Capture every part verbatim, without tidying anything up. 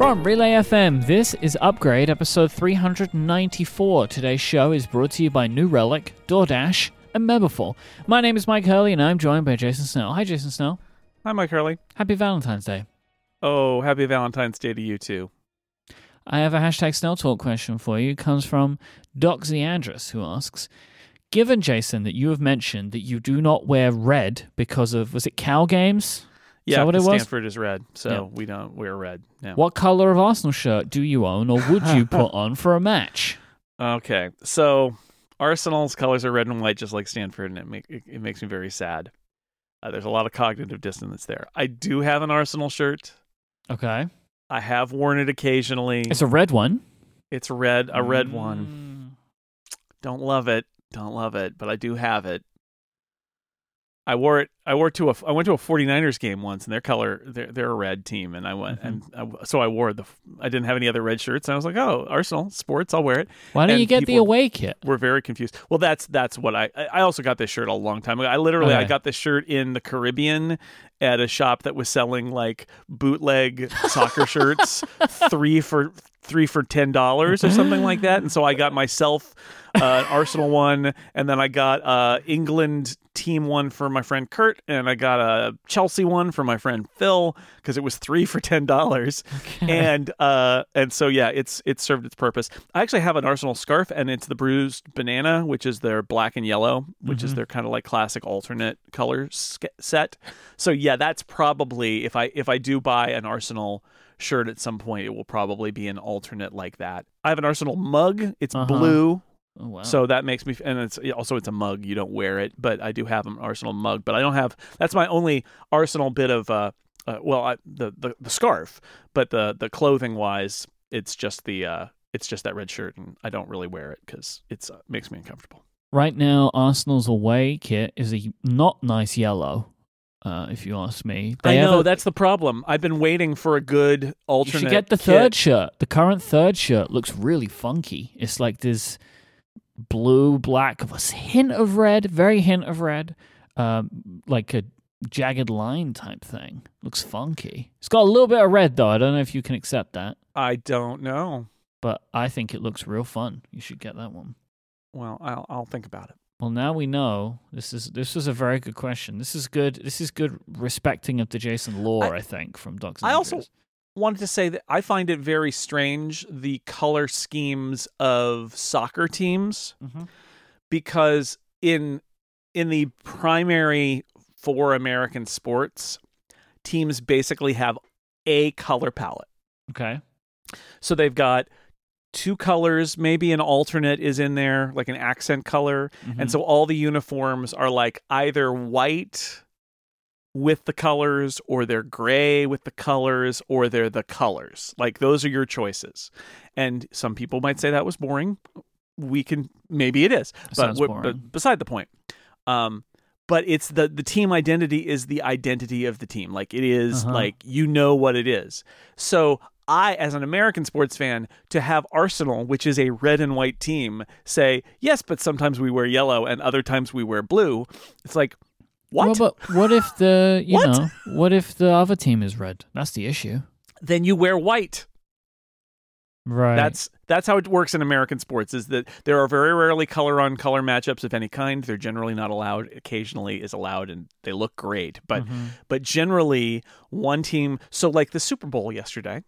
From Relay F M, this is Upgrade, episode three hundred ninety-four. Today's show is brought to you by New Relic, DoorDash, and Memberful. My name is Mike Hurley, and I'm joined by Jason Snell. Hi, Jason Snell. Hi, Mike Hurley. Happy Valentine's Day. Oh, happy Valentine's Day to you, too. I have a hashtag Snell Talk question for you. It comes from Doc Andrus, who asks, given, Jason, that you have mentioned that you do not wear red because of, was it Cal Games? Yeah, what it was? Stanford is red, so yeah. we don't wear red. No. What color of Arsenal shirt do you own or would you put on for a match? Okay, so Arsenal's colors are red and white, just like Stanford, and it, make, it, it makes me very sad. Uh, there's a lot of cognitive dissonance there. I do have an Arsenal shirt. Okay. I have worn it occasionally. It's a red one. It's red, a red mm. one. Don't love it. Don't love it, but I do have it. I wore it. I wore it to a. I went to a 49ers game once, and their color, they're they're a red team, and I went, mm-hmm. and I, so I wore the. I didn't have any other red shirts, and I was like, oh, Arsenal sports, I'll wear it. Why don't and you get the away kit? We're very confused. Well, that's that's what I. I also got this shirt a long time ago. I literally okay. I got this shirt in the Caribbean at a shop that was selling like bootleg soccer shirts, three for three for ten dollars or something like that, and so I got myself uh, an Arsenal one, and then I got uh, England team one for my friend Kurt, and I got a Chelsea one for my friend Phil because it was three for ten dollars. Okay. And uh, and so yeah, it's it's served its purpose. I actually have an Arsenal scarf, and it's the bruised banana, which is their black and yellow, which mm-hmm. is their kind of like classic alternate color set. So yeah, that's probably if I if I do buy an Arsenal shirt at some point, it will probably be an alternate like that. I have an Arsenal mug. It's uh-huh. blue. Oh, wow. So that makes me, and it's also it's a mug. You don't wear it, but I do have an Arsenal mug. But I don't have. That's my only Arsenal bit of, uh, uh well, I, the, the the scarf. But the the clothing wise, it's just the uh, it's just that red shirt, and I don't really wear it because it's uh, makes me uncomfortable. Right now, Arsenal's away kit is a not nice yellow. Uh, if you ask me, they I know a, that's the problem. I've been waiting for a good alternate. You should get the kit. third shirt. The current third shirt looks really funky. It's like this blue, black, a hint of red, very hint of red, um, like a jagged line type thing. Looks funky. It's got a little bit of red though. I don't know if you can accept that. I don't know, but I think it looks real fun. You should get that one. Well, I'll I'll think about it. Well, now we know. This is this was a very good question. This is good. This is good respecting of the Jason lore, I, I think, from Docs. I also wanted to say that I find it very strange, the color schemes of soccer teams, mm-hmm. because in in the primary four American sports, teams basically have a color palette. Okay. So they've got two colors, maybe an alternate is in there, like an accent color. Mm-hmm. And so all the uniforms are like either white with the colors, or they're gray with the colors, or they're the colors. Like those are your choices. And some people might say that was boring. We can, maybe it is, but, but beside the point. Um, but it's the, the team identity is the identity of the team. Like it is uh-huh. like, you know what it is. So I, as an American sports fan, to have Arsenal, which is a red and white team, say, yes, but sometimes we wear yellow and other times we wear blue. It's like, what? Well, but what if the, you know, what if the other team is red? That's the issue. Then you wear white. Right. That's that's how it works in American sports, is that there are very rarely color-on-color matchups of any kind. They're generally not allowed. Occasionally is allowed, and they look great. But mm-hmm. but generally, one team, so like the Super Bowl yesterday,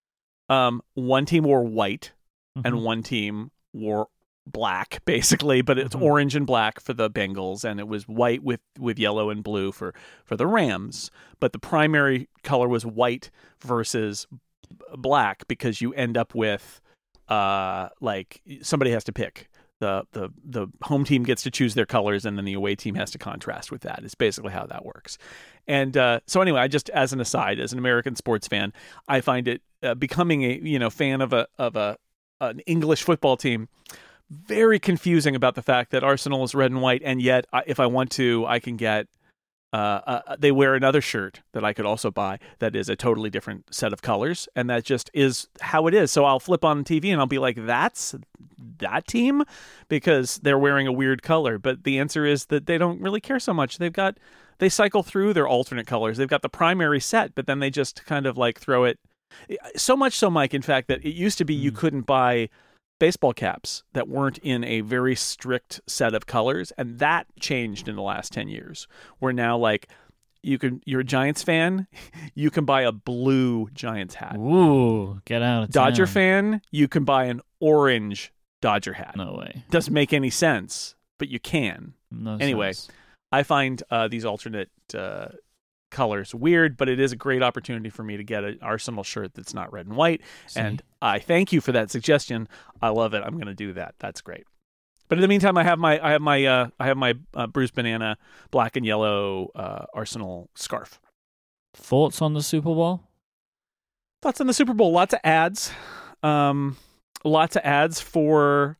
um, one team wore white, mm-hmm. and one team wore black, basically, but it's mm-hmm. orange and black for the Bengals, and it was white with, with yellow and blue for, for the Rams. But the primary color was white versus black, because you end up with uh like somebody has to pick. The the the home team gets to choose their colors, and then the away team has to contrast with that. It's basically how that works. And uh, so anyway, I just, as an aside, as an American sports fan, I find it uh, becoming a you know fan of a of a an English football team very confusing about the fact that Arsenal is red and white, and yet I, if I want to, I can get. Uh, uh, they wear another shirt that I could also buy that is a totally different set of colors, and that just is how it is. So I'll flip on T V and I'll be like, that's that team? Because they're wearing a weird color. But the answer is that they don't really care so much. They've got, they cycle through their alternate colors. They've got the primary set, but then they just kind of like throw it So much so, Mike, in fact, that it used to be mm. you couldn't buy baseball caps that weren't in a very strict set of colors, and that changed in the last ten years, where now, like, you can, you're a Giants fan, you can buy a blue Giants hat. Ooh, get out of Dodger town. fan, you can buy an orange Dodger hat. No way. Doesn't make any sense, but you can. No anyway, sense. I find uh, these alternate uh, colors weird, but it is a great opportunity for me to get an Arsenal shirt that's not red and white. See. And I thank you for that suggestion. I love it. I'm going to do that. That's great. But in the meantime, I have my I have my uh, I have my uh, Bruce Banana black and yellow uh, Arsenal scarf. Thoughts on the Super Bowl? Thoughts on the Super Bowl? Lots of ads. Um, lots of ads for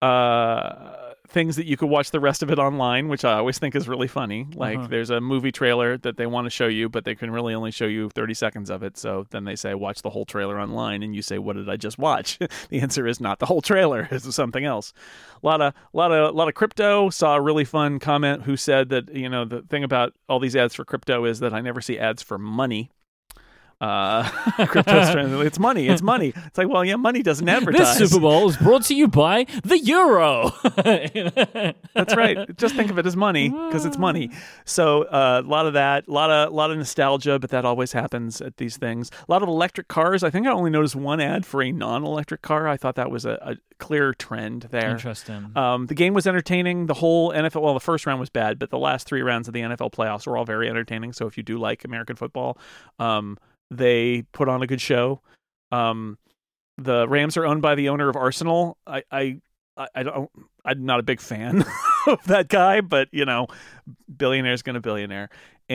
uh, things that you could watch the rest of it online, which I always think is really funny. Like uh-huh. there's a movie trailer that they want to show you, but they can really only show you thirty seconds of it. So then they say, watch the whole trailer online, and you say, what did I just watch? The answer is not the whole trailer. It's something else. A lot of, a lot of, a lot of crypto. Saw a really fun comment who said that, you know, the thing about all these ads for crypto is that I never see ads for money. Uh, crypto, it's money. It's money. It's like, well, yeah, money doesn't advertise. This Super Bowl is brought to you by the euro. That's right. Just think of it as money because it's money. So uh, a lot of that, a lot of, a lot of nostalgia, but that always happens at these things. A lot of electric cars. I think I only noticed one ad for a non-electric car. I thought that was a, a clear trend there. Interesting. Um, the game was entertaining. The whole N F L. Well, the first round was bad, but the last three rounds of the N F L playoffs were all very entertaining. So if you do like American football, um, they put on a good show. Um, the Rams are owned by the owner of Arsenal. I, I, I don't. I'm not a big fan of that guy, but you know, billionaire's gonna billionaire,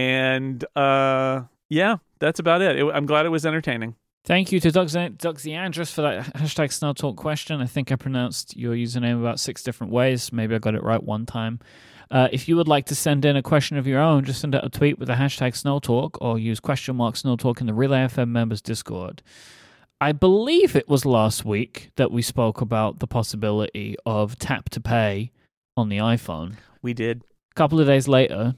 and uh, yeah, that's about it. it. I'm glad it was entertaining. Thank you to Doug, Z- Doug Zeandris for that hashtag Snell Talk question. I think I pronounced your username about six different ways. Maybe I got it right one time. Uh, if you would like to send in a question of your own, just send out a tweet with the hashtag SnellTalk or use question mark SnellTalk in the Relay F M members Discord. I believe it was last week that we spoke about the possibility of tap to pay on the iPhone. We did. A couple of days later,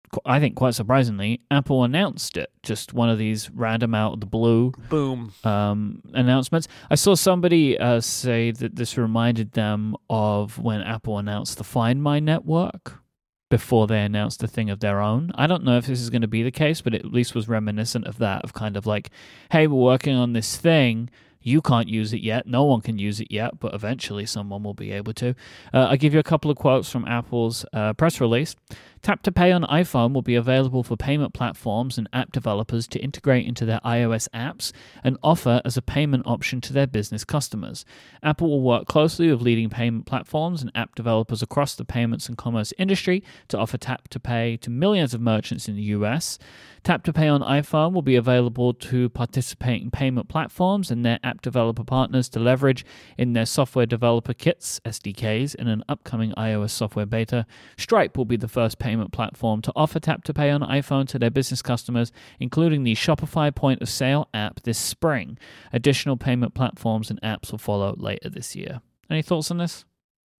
I think quite surprisingly, Apple announced it. Just one of these random out of the blue boom um, announcements. I saw somebody uh, say that this reminded them of when Apple announced the Find My network before they announced a thing of their own. I don't know if this is going to be the case, but it at least was reminiscent of that, of kind of like, hey, we're working on this thing. You can't use it yet. No one can use it yet, but eventually someone will be able to. Uh, I'll give you a couple of quotes from Apple's uh, press release. Tap to Pay on iPhone will be available for payment platforms and app developers to integrate into their iOS apps and offer as a payment option to their business customers. Apple will work closely with leading payment platforms and app developers across the payments and commerce industry to offer Tap to Pay to millions of merchants in the U S. Tap to Pay on iPhone will be available to participating payment platforms and their app developer partners to leverage in their software developer kits, S D Ks, in an upcoming iOS software beta. Stripe will be the first payment platform to offer Tap to Pay on iPhone to their business customers, including the Shopify Point of Sale app this spring. Additional payment platforms and apps will follow later this year. Any thoughts on this?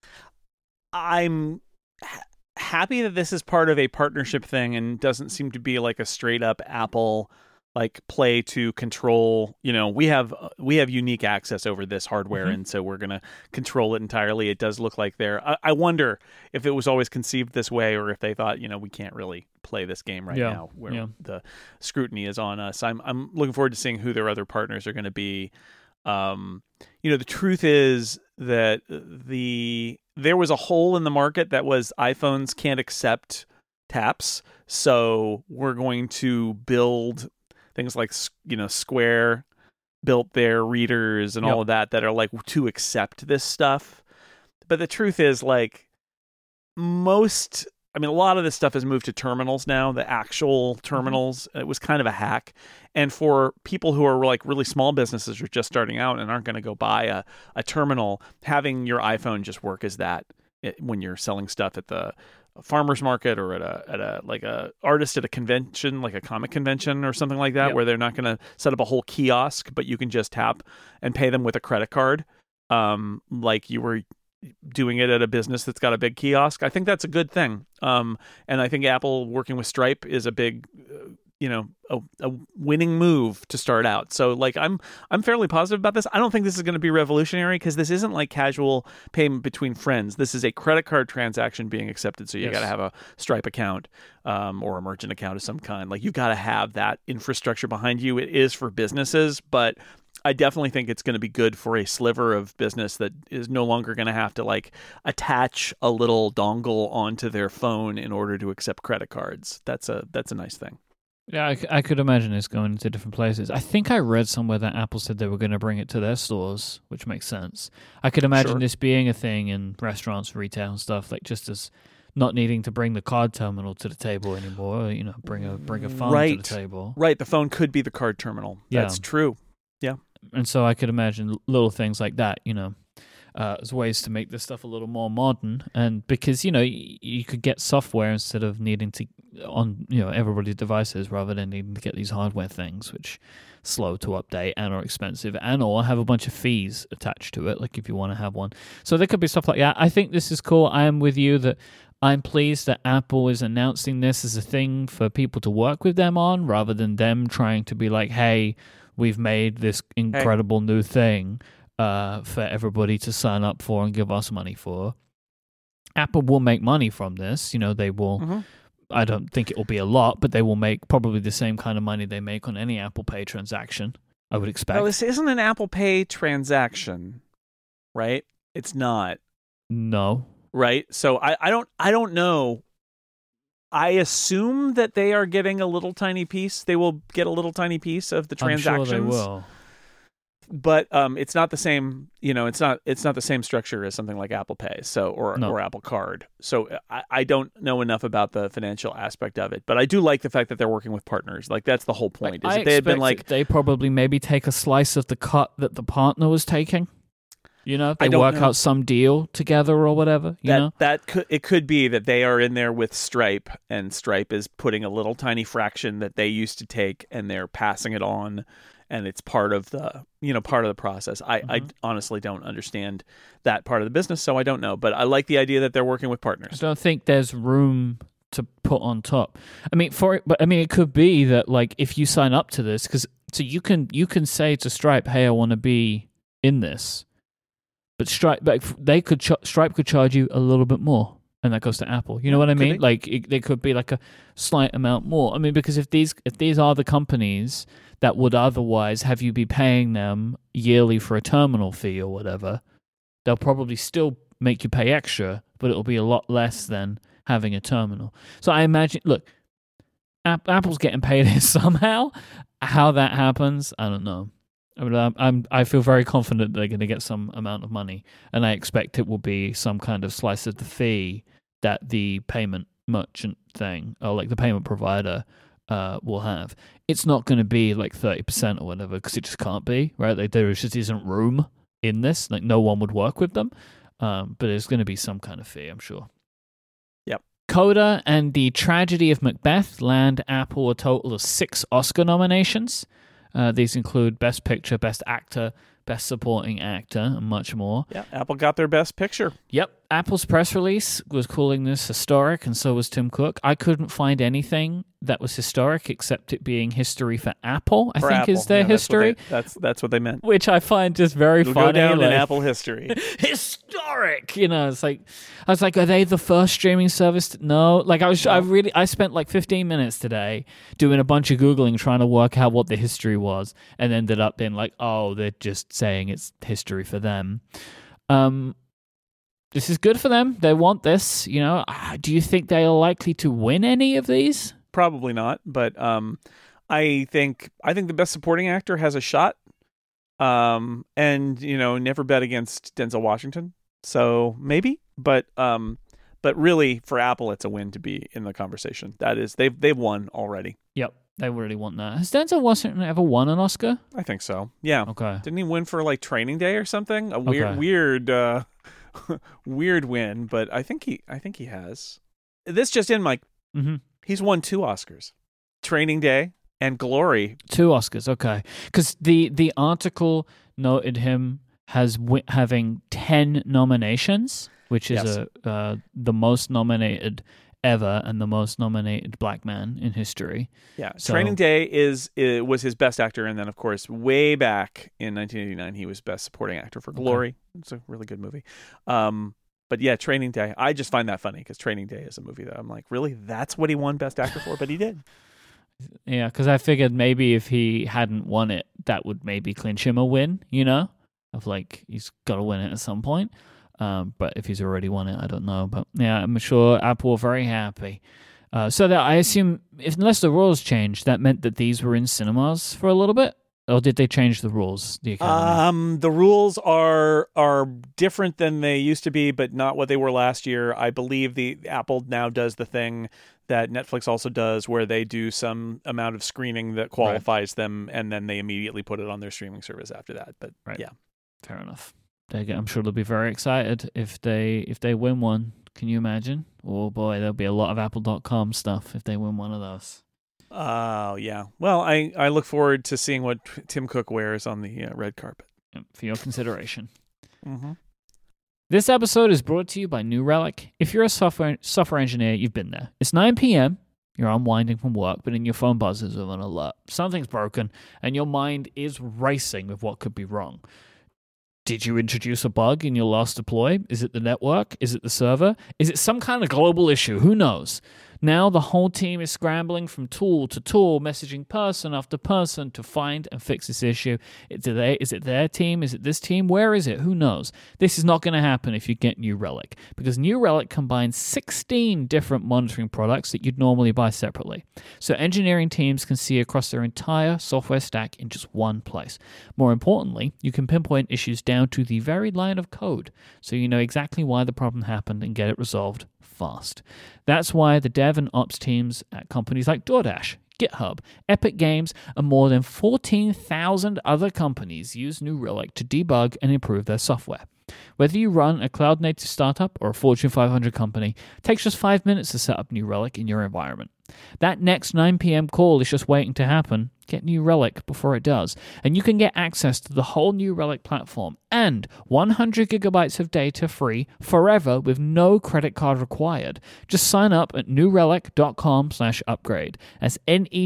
I'm ha- happy that this is part of a partnership thing and doesn't seem to be like a straight up Apple like play to control, you know, we have we have unique access over this hardware, mm-hmm. and so we're going to control it entirely. It does look like they're, I, I wonder if it was always conceived this way or if they thought, you know, we can't really play this game right yeah. now where yeah. the scrutiny is on us. I'm I'm looking forward to seeing who their other partners are going to be. Um, you know, the truth is that the there was a hole in the market that was iPhones can't accept taps, so we're going to build things like, you know, Square built their readers and yep. all of that that are like to accept this stuff. But the truth is, like, most, I mean, a lot of this stuff has moved to terminals now, the actual terminals. Mm-hmm. It was kind of a hack. And for people who are like really small businesses or just starting out and aren't going to go buy a, a terminal, having your iPhone just work as that when you're selling stuff at the farmer's market or at a at a like a artist at a convention, like a comic convention or something like that, yep. where they're not going to set up a whole kiosk, but you can just tap and pay them with a credit card, um, like you were doing it at a business that's got a big kiosk. I think that's a good thing, um, and I think Apple working with Stripe is a big you know, a, a winning move to start out. So like I'm I'm fairly positive about this. I don't think this is going to be revolutionary because this isn't like casual payment between friends. This is a credit card transaction being accepted. So you Yes. got to have a Stripe account um, or a merchant account of some kind. Like you got to have that infrastructure behind you. It is for businesses, but I definitely think it's going to be good for a sliver of business that is no longer going to have to like attach a little dongle onto their phone in order to accept credit cards. That's a that's a nice thing. Yeah, I, c- I could imagine it's going into different places. I think I read somewhere that Apple said they were going to bring it to their stores, which makes sense. I could imagine Sure. this being a thing in restaurants, retail, and stuff, like just as not needing to bring the card terminal to the table anymore. You know, bring a bring a phone Right. to the table. Right, the phone could be the card terminal. Yeah. That's true. And so I could imagine l- little things like that, you know, uh, as ways to make this stuff a little more modern. And because, you know, y- you could get software instead of needing to on, you know, everybody's devices rather than needing to get these hardware things, which slow to update and are expensive and or have a bunch of fees attached to it, like if you want to have one. So there could be stuff like that. I think this is cool. I am with you that I'm pleased that Apple is announcing this as a thing for people to work with them on rather than them trying to be like, hey, we've made this incredible new thing uh, for everybody to sign up for and give us money for. Apple will make money from this. You know, they will, Mm-hmm. I don't think it will be a lot, but they will make probably the same kind of money they make on any Apple Pay transaction, I would expect. Well, this isn't an Apple Pay transaction, right? It's not, No. right? So I, I don't I don't know. I assume that they are getting a little tiny piece. They will get a little tiny piece of the transactions. I'm sure they will. But um, it's not the same. You know, it's not it's not the same structure as something like Apple Pay. So or No. or Apple Card. So I, I don't know enough about the financial aspect of it. But I do like the fact that they're working with partners. Like that's the whole point. Is I if they had been expect like, that they probably maybe take a slice of the cut that the partner was taking. You know, I they don't work know. out some deal together or whatever. You that know, that could it could be that they are in there with Stripe, and Stripe is putting a little tiny fraction that they used to take, and they're passing it on, and it's part of the you know part of the process. I, I Mhm. honestly don't understand that part of the business, so I don't know. But I like the idea that they're working with I partners. don't think there's room to put on top. I mean, for it, but I mean, it could be that like if you sign up to this, because so you can you can say to Stripe, "Hey, I want to be in this," but Stripe, like they could ch- Stripe could charge you a little bit more, and that goes to Apple. You know what I Could mean? be. Like it, they could be like a slight amount more. I mean, because if these if these are the companies that would otherwise have you be paying them yearly for a terminal fee or whatever, they'll probably still make you pay extra, but it'll be a lot less than having a terminal. So I imagine, look, App- Apple's getting paid here somehow. How that happens, I don't know. I mean, I'm, I'm I feel very confident they're going to get some amount of money, and I expect it will be some kind of slice of the fee that the payment merchant thing or like the payment provider uh, will have. It's not going to be like thirty percent or whatever because it just can't be, right? Like there just isn't room in this. Like no one would work with them, um, but there's going to be some kind of fee, I'm sure. Yep. Coda and The Tragedy of Macbeth land Apple a total of six Oscar nominations. Uh, these include Best Picture, Best Actor, Best Supporting Actor, and much more. Yeah, Apple got their best picture. Yep. Apple's press release was calling this historic, and so was Tim Cook. I couldn't find anything that was historic except it being history for Apple, I For think Apple. is their Yeah, that's what history, they- That's that's what they meant. which I find just very It'll funny. go down in like- Apple history. historic, you know. It's like I was like, are they the first streaming service? To, no, like I was. I really. I spent like fifteen minutes today doing a bunch of googling trying to work out what the history was, and ended up being like, oh, they're just saying it's history for them. Um, this is good for them. They want this. You know. Ah, do you think they are likely to win any of these? Probably not, but um, I think I think the best supporting actor has a shot. Um, and you know, never bet against Denzel Washington. So maybe, but um, but really for Apple, it's a win to be in the conversation. That is, they've they've won already. Yep, they really want that. Has Denzel Washington ever won an Oscar? I think so. Yeah. Okay. Didn't he win for like Training Day or something? A weird, Okay. weird, uh, weird win. But I think he, I think he has. This just in, Mike. Mm-hmm. He's won two Oscars, Training Day and Glory. Two Oscars, okay. Because the, the article noted him as wi- having ten nominations, which is Yes. a, uh, the most nominated ever and the most nominated black man in history. Yeah, So- Training Day is, is was his best actor, and then of course, way back in nineteen eighty-nine, he was best supporting actor for Glory. It's a really good movie. Um, but yeah, Training Day, I just find that funny because Training Day is a movie that I'm like, really, that's what he won best actor for, but he did. Yeah, because I figured maybe if he hadn't won it, that would maybe clinch him a win, you know? Of like, he's got to win it at some point. Um, but if he's already won it, I don't know. But yeah, I'm sure Apple are very happy. Uh, so that I assume, if unless the rules changed, that meant that these were in cinemas for a little bit? Or did they change the rules, the Academy? Um, the rules are are different than they used to be, but not what they were last year. I believe the Apple now does the thing that Netflix also does, where they do some amount of screening that qualifies right. them, and then they immediately put it on their streaming service after that. But right. yeah, fair enough. They get, I'm sure they'll be very excited if they if they win one. Can you imagine? Oh boy, there'll be a lot of Apple dot com stuff if they win one of those. Oh, uh, yeah. Well, I, I look forward to seeing what Tim Cook wears on the uh, red carpet. For your consideration. Mm-hmm. This episode is brought to you by New Relic. If you're a software software engineer, you've been there. It's nine p.m., you're unwinding from work, but in your phone buzzes with an alert. Something's broken, and your mind is racing with what could be wrong. Did you introduce a bug in your last deploy? Is it the network? Is it the server? Is it some kind of global issue? Who knows? Now the whole team is scrambling from tool to tool, messaging person after person to find and fix this issue. Is it, they, is it their team? Is it this team? Where is it? Who knows? This is not going to happen if you get New Relic, because New Relic combines sixteen different monitoring products that you'd normally buy separately. So engineering teams can see across their entire software stack in just one place. More importantly, you can pinpoint issues down to the very line of code, so you know exactly why the problem happened and get it resolved fast. That's why the dev and ops teams at companies like DoorDash, GitHub, Epic Games, and more than fourteen thousand other companies use New Relic to debug and improve their software. Whether you run a cloud-native startup or a Fortune five hundred company, it takes just five minutes to set up New Relic in your environment. That next nine p.m. call is just waiting to happen. Get New Relic before it does, and you can get access to the whole New Relic platform and one hundred gigabytes of data free forever with no credit card required. Just sign up at newrelic.com slash upgrade. That's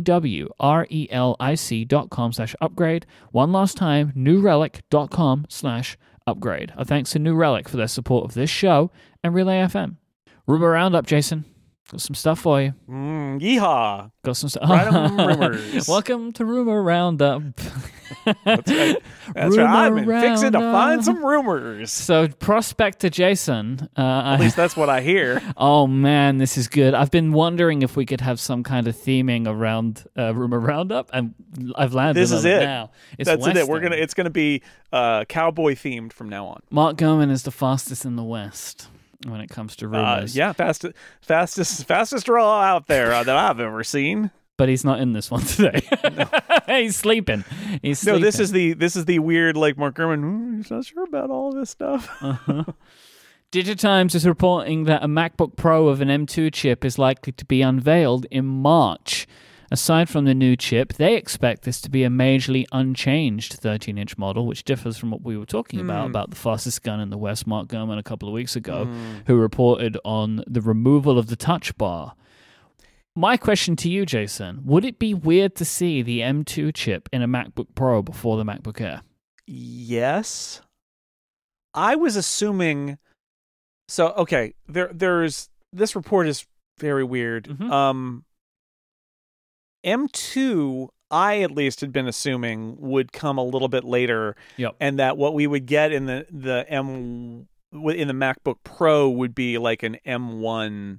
N-E-W-R-E-L-I-C dot com slash upgrade. One last time, newrelic.com slash upgrade. Our thanks to New Relic for their support of this show and Relay F M. Rumor Roundup, Jason. Got some stuff for you. Mm, yeehaw. Got some stuff. Random rumors. Welcome to Rumor Roundup. That's right. That's Rumor right. I've been fixing to Roundup. find some rumors. So, Prospector Jason. Uh, At least that's what I hear. Oh, man, this is good. I've been wondering if we could have some kind of theming around uh, Rumor Roundup, and I've landed This on is it, it. now. It's That's Western. it. We're gonna. It's gonna be uh, cowboy themed from now on. Mark Gurman is the fastest in the West when it comes to Uh, rumors. yeah, fastest, fastest, fastest draw out there uh, that I've ever seen. But he's not in this one today. He's sleeping. He's sleeping. No, this is the this is the weird like Mark Gurman. "Hmm, he's not sure about all this stuff. Uh-huh. Digitimes is reporting that a MacBook Pro with an M two chip is likely to be unveiled in March. Aside from the new chip, they expect this to be a majorly unchanged thirteen-inch model, which differs from what we were talking Mm. about, about the fastest gun in the West, Mark Gurman, a couple of weeks ago, Mm. who reported on the removal of the touch bar. My question to you, Jason, would it be weird to see the M two chip in a MacBook Pro before the MacBook Air? Yes. I was assuming. So okay, there there's this report is very weird. Mhm. Um, M two, I at least had been assuming would come a little bit later, Yep. and that what we would get in the the M in the MacBook Pro would be like an M one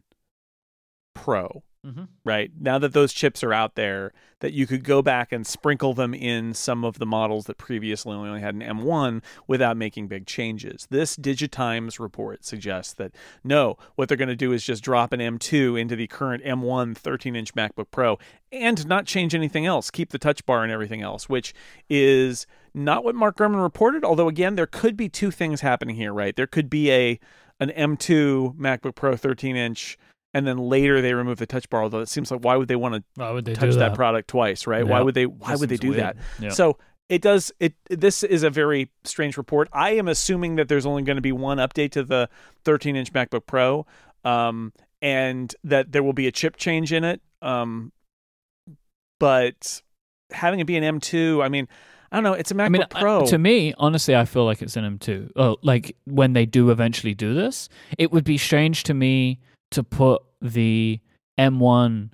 Pro. Mm-hmm. Right now that those chips are out there, that you could go back and sprinkle them in some of the models that previously only had an M one without making big changes. This Digitimes report suggests that no, what they're going to do is just drop an M two into the current M one thirteen-inch MacBook Pro and not change anything else, keep the touch bar and everything else, which is not what Mark Gurman reported, although again, there could be two things happening here, right? There could be a an M two MacBook Pro thirteen-inch and then later they remove the touch bar. Although it seems like why would they want to Why would they touch do that? that? product twice, right? Yeah. Why would they? Why That would they seems do weird. that? Yeah. So it does. It this is a very strange report. I am assuming that there's only going to be one update to the thirteen-inch MacBook Pro, um, and that there will be a chip change in it. Um, but having it be an M two, I mean, I don't know. It's a MacBook I mean, Pro. I, to me, honestly, I feel like it's an M two. Oh, like when they do eventually do this, it would be strange to me to put the M one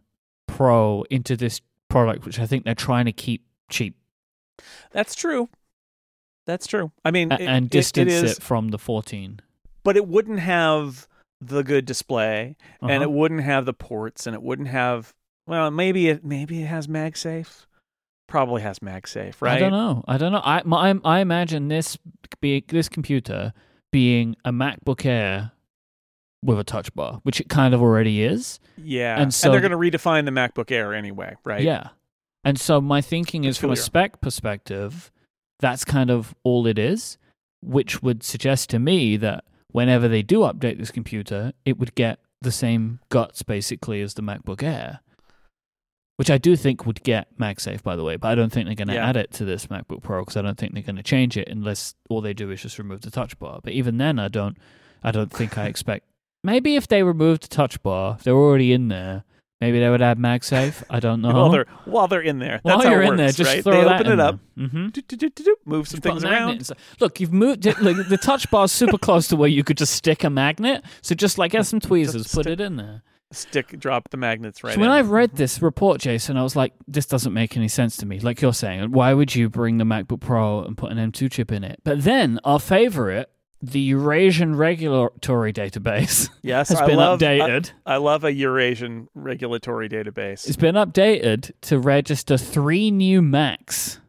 Pro into this product, which I think they're trying to keep cheap. That's true. That's true. I mean, A- it, and it- distance it it, is, from the fourteen. but it wouldn't have the good display, and Uh-huh. it wouldn't have the ports, and it wouldn't have. Well, maybe it maybe it has MagSafe. Probably has MagSafe, right? I don't know. I don't know. I my, I imagine this be this computer being a MacBook Air with a touch bar, which it kind of already is. Yeah, And and, so- they're going to redefine the MacBook Air anyway, right? Yeah. And so my thinking is from a Peculiar. spec perspective, that's kind of all it is, which would suggest to me that whenever they do update this computer, it would get the same guts basically as the MacBook Air, which I do think would get MagSafe, by the way, but I don't think they're going to Yeah. add it to this MacBook Pro because I don't think they're going to change it unless all they do is just remove the touch bar. But even then, I don't, I don't think I expect. Maybe if they removed the touch bar, if they're already in there, maybe they would add MagSafe. I don't know. While they're while they're in there, While that's how you're it in there, works, just right? throw they that open in it up, there. Mm-hmm. do, do, do, do, do, move some Put a things magnet around. inside. Look, you've moved it. Like, the touch bar's super close to where you could just stick a magnet. So just like get some tweezers, Just put stick- it in there. Stick, drop the magnets right. So when in. I read this report, Jason, I was like, this doesn't make any sense to me. Like you're saying, why would you bring the MacBook Pro and put an M two chip in it? But then our favorite, the Eurasian Regulatory Database, yes, has I been love, updated. I, I love a Eurasian regulatory database. It's been updated to register three new Macs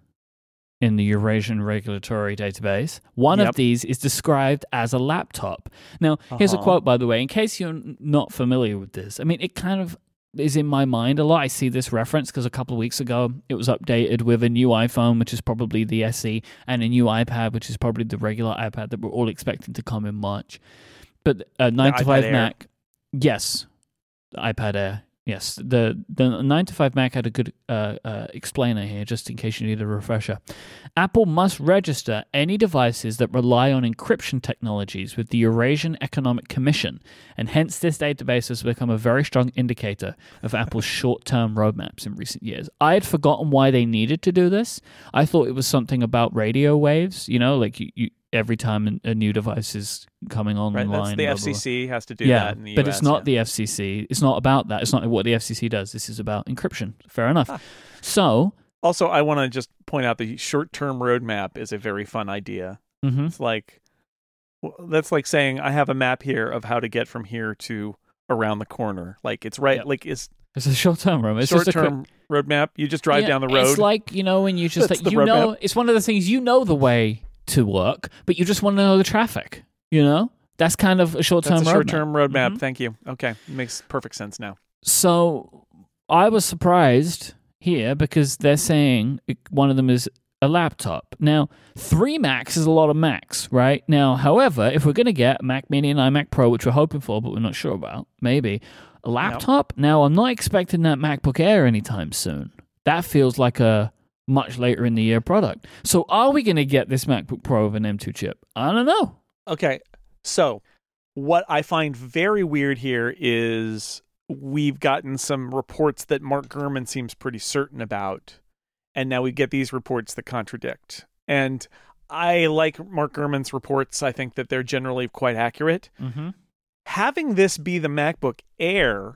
in the Eurasian Regulatory Database. One Yep. of these is described as a laptop. Now, here's a Uh-huh. quote, by the way, in case you're n- not familiar with this. I mean, it kind of is in my mind a lot. I see this reference because a couple of weeks ago it was updated with a new iPhone, which is probably the S E, and a new iPad, which is probably the regular iPad that we're all expecting to come in March. But uh, nine to five iPad Air. Mac, yes, the iPad Air. Yes, the the nine to five Mac had a good uh, uh, explainer here, just in case you need a refresher. Apple must register any devices that rely on encryption technologies with the Eurasian Economic Commission, and hence this database has become a very strong indicator of Apple's short-term roadmaps in recent years. I had forgotten why they needed to do this. I thought it was something about radio waves, you know, like you, you every time a new device is coming online. Right, that's the blah, F C C blah. has to do Yeah, that in the U S. but it's not yeah. the F C C. It's not about that. It's not what the F C C does. This is about encryption. Fair enough. Ah. So, Also, I want to just point out the short-term roadmap is a very fun idea. mhm. It's like well, that's like saying I have a map here of how to get from here to around the corner. Like it's right. Yep. Like it's It's a short-term room. It's just a quick, short-term roadmap. You just drive Yeah, down the road. It's like, you know, when you just That's like, the you know, roadmap. it's one of the things, you know the way to work, but you just want to know the traffic, you know? That's kind of a short-term That's a roadmap. short-term roadmap. Mhm. Thank you. Okay, makes perfect sense now. So I was surprised here because they're saying it- one of them is a laptop. Now, three Macs is a lot of Macs, right? Now, however, if we're going to get a Mac Mini and iMac Pro, which we're hoping for, but we're not sure about, maybe, a laptop? Now, I'm not expecting that MacBook Air anytime soon. That feels like a much later in the year product. So are we going to get this MacBook Pro with an M two chip? I don't know. Okay, so what I find very weird here is we've gotten some reports that Mark Gurman seems pretty certain about, and now we get these reports that contradict. And I like Mark Gurman's reports. I think that they're generally quite accurate. Mm-hmm. Having this be the MacBook Air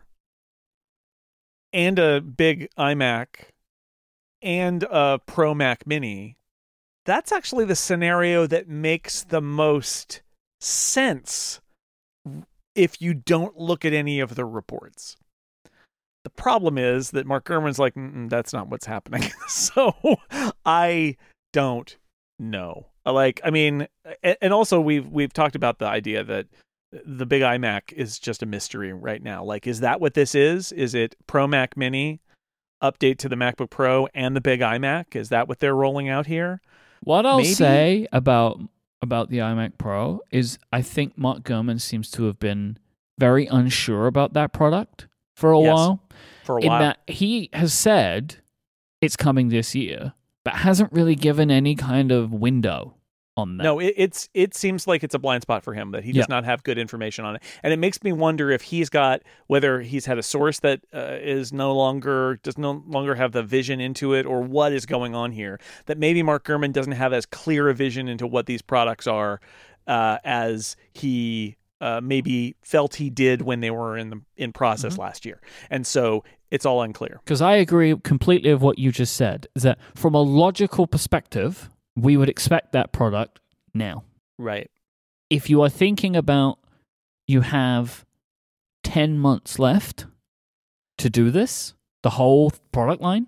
and a big iMac and a Pro Mac Mini, that's actually the scenario that makes the most sense if you don't look at any of the reports. The problem is that Mark Gurman's like, Mm-mm, that's not what's happening. So I don't know. Like, I mean, and also we've we've talked about the idea that the big iMac is just a mystery right now. Like, is that what this is? Is it Pro Mac Mini update to the MacBook Pro and the big iMac? Is that what they're rolling out here? What I'll Maybe. say about about the iMac Pro is I think Mark Gurman seems to have been very unsure about that product for a Yes, while. For a In while. that he has said it's coming this year, but hasn't really given any kind of window. on that. No, it, it's it seems like it's a blind spot for him that he does Yeah. not have good information on it, and it makes me wonder if he's got whether he's had a source that uh, is no longer does no longer have the vision into it, or what is going on here. That maybe Mark Gurman doesn't have as clear a vision into what these products are uh, as he uh, maybe felt he did when they were in the in process Mm-hmm. last year, and so it's all unclear. Because I agree completely with what you just said, is that from a logical perspective, we would expect that product now. Right. If you are thinking about you have ten months left to do this, the whole product line,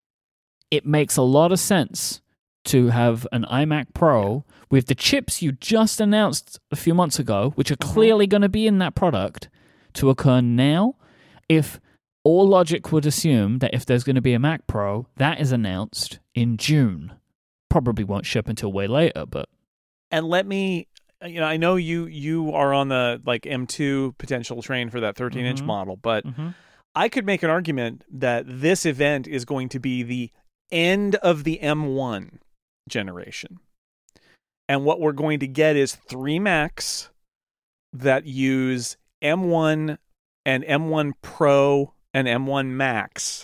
it makes a lot of sense to have an iMac Pro with the chips you just announced a few months ago, which are clearly going to be in that product, to occur now. If all logic would assume that if there's going to be a Mac Pro, that is announced in June. Probably won't ship until way later, but... And let me, you know, I know you you are on the like M two potential train for that thirteen inch Mhm. model, but Mm-hmm. I could make an argument that this event is going to be the end of the M one generation. And what we're going to get is three Macs that use M one and M one Pro and M one Max.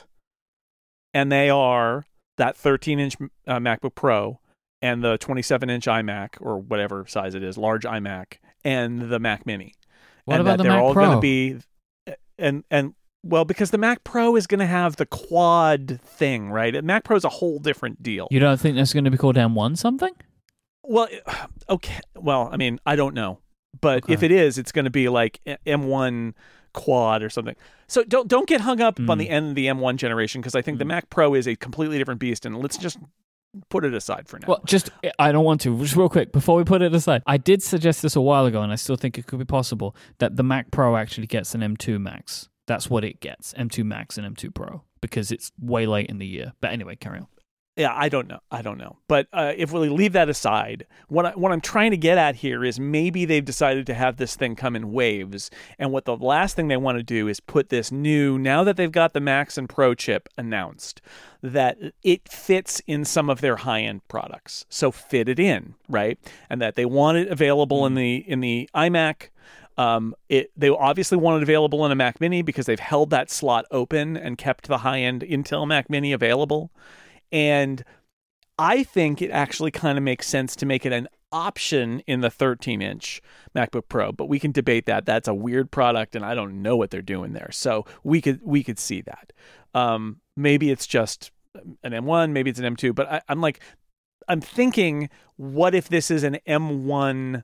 And they are that thirteen inch uh, MacBook Pro and the twenty-seven inch iMac, or whatever size it is, large iMac, and the Mac Mini. What and about that the they're Mac all Pro? going to be, and and well, because the Mac Pro is going to have the quad thing, right? And Mac Pro is a whole different deal. You don't think that's going to be called M one something? Well, okay. Well, I mean, I don't know, but Okay. if it is, it's going to be like M one quad or something. So don't don't get hung up Mm. on the end of the M one generation, because I think the Mm. Mac Pro is a completely different beast, and let's just put it aside for now. Well, just, I don't want to. Just real quick, before we put it aside, I did suggest this a while ago, and I still think it could be possible, that the Mac Pro actually gets an M two Max. That's what it gets, M two Max and M two Pro, because it's way late in the year. But anyway, carry on. Yeah, I don't know. I don't know. But uh, if we leave that aside, what, I, what I'm trying to get at here is maybe they've decided to have this thing come in waves. And what the last thing they want to do is put this new, now that they've got the Max and Pro chip announced, that it fits in some of their high-end products. So fit it in, right? And that they want it available in the in the iMac. Um, it they obviously want it available in a Mac Mini because they've held that slot open and kept the high-end Intel Mac Mini available. And I think it actually kind of makes sense to make it an option in the thirteen inch MacBook Pro, but we can debate that. That's a weird product, and I don't know what they're doing there. So we could we could see that. Um, maybe it's just an M one, maybe it's an M two, but I, I'm like, I'm thinking, what if this is an M one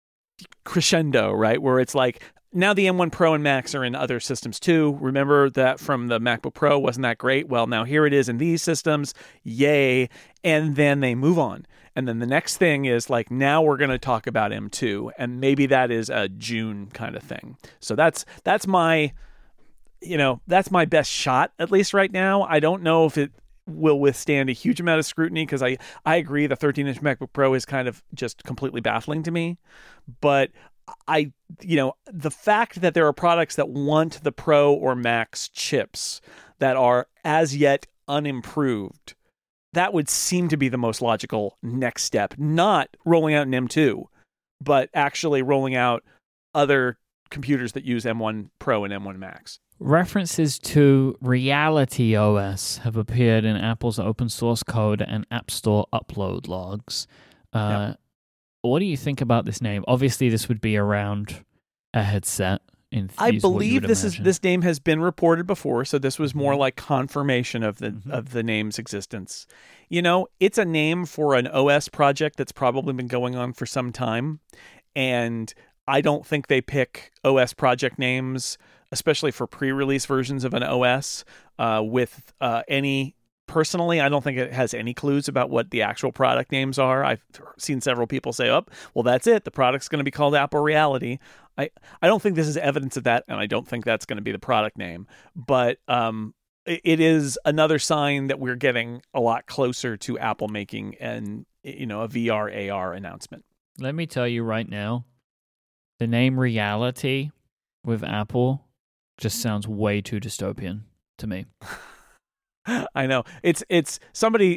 crescendo, right? Where it's like, now the M one Pro and Max are in other systems too. Remember that from the MacBook Pro, wasn't that great? Well, now here it is in these systems. Yay. And then they move on. And then the next thing is like, now we're going to talk about M two, and maybe that is a June kind of thing. So that's that's my, you know, that's my best shot, at least right now. I don't know if it will withstand a huge amount of scrutiny, because I, I agree the thirteen inch MacBook Pro is kind of just completely baffling to me. But I, you know, the fact that there are products that want the Pro or Max chips that are as yet unimproved, that would seem to be the most logical next step. Not rolling out an M two, but actually rolling out other computers that use M one Pro and M one Max. References to Reality O S have appeared in Apple's open source code and App Store upload logs. Uh, Yep. What do you think about this name? Obviously, this would be around a headset. In th- I is what you believe would this is imagine. this name has been reported before, so this was more like confirmation of the Mhm. of the name's existence. You know, it's a name for an O S project that's probably been going on for some time, and I don't think they pick O S project names, especially for pre-release versions of an O S, uh, with uh, any. Personally, I don't think it has any clues about what the actual product names are. I've seen several people say, oh, well, that's it. The product's going to be called Apple Reality. I, I don't think this is evidence of that, and I don't think that's going to be the product name. But um, it, it is another sign that we're getting a lot closer to Apple making an, you know, a V R, A R announcement. Let me tell you right now, the name Reality with Apple just sounds way too dystopian to me. I know it's it's somebody uh,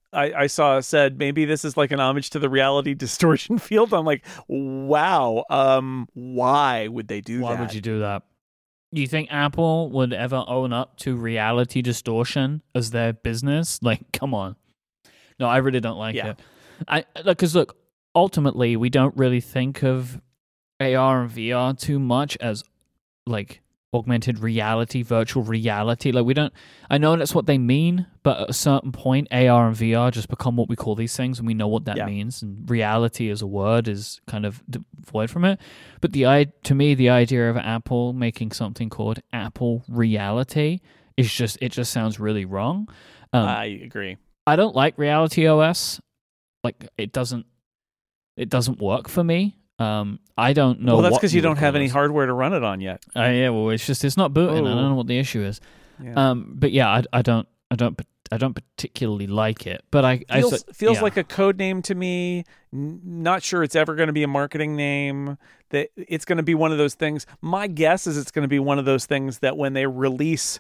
I, I saw said maybe this is like an homage to the reality distortion field. I'm like, wow. Um, why would they do Why that? would you do that? You think Apple would ever own up to reality distortion as their business? Like, come on. No, I really don't like Yeah. it. I because look, ultimately, we don't really think of A R and V R too much as like augmented reality, virtual reality. Like we don't. I know that's what they mean, but at a certain point, A R and V R just become what we call these things, and we know what that Yeah. means. And reality as a word is kind of void from it. But the i to me, the idea of Apple making something called Apple Reality is just it just sounds really wrong. Um, I agree. I don't like Reality O S. Like it doesn't it doesn't work for me. Um, I don't know. Well, that's what because you would don't have call any this. hardware to run it on yet. Uh, yeah, well, it's just it's not booting. I Oh. don't know what the issue is. Yeah. Um, but yeah, I, I don't I don't I don't particularly like it. But I feels I, feels yeah. like a code name to me. N- not sure it's ever going to be a marketing name. That it's going to be one of those things. My guess is it's going to be one of those things that when they release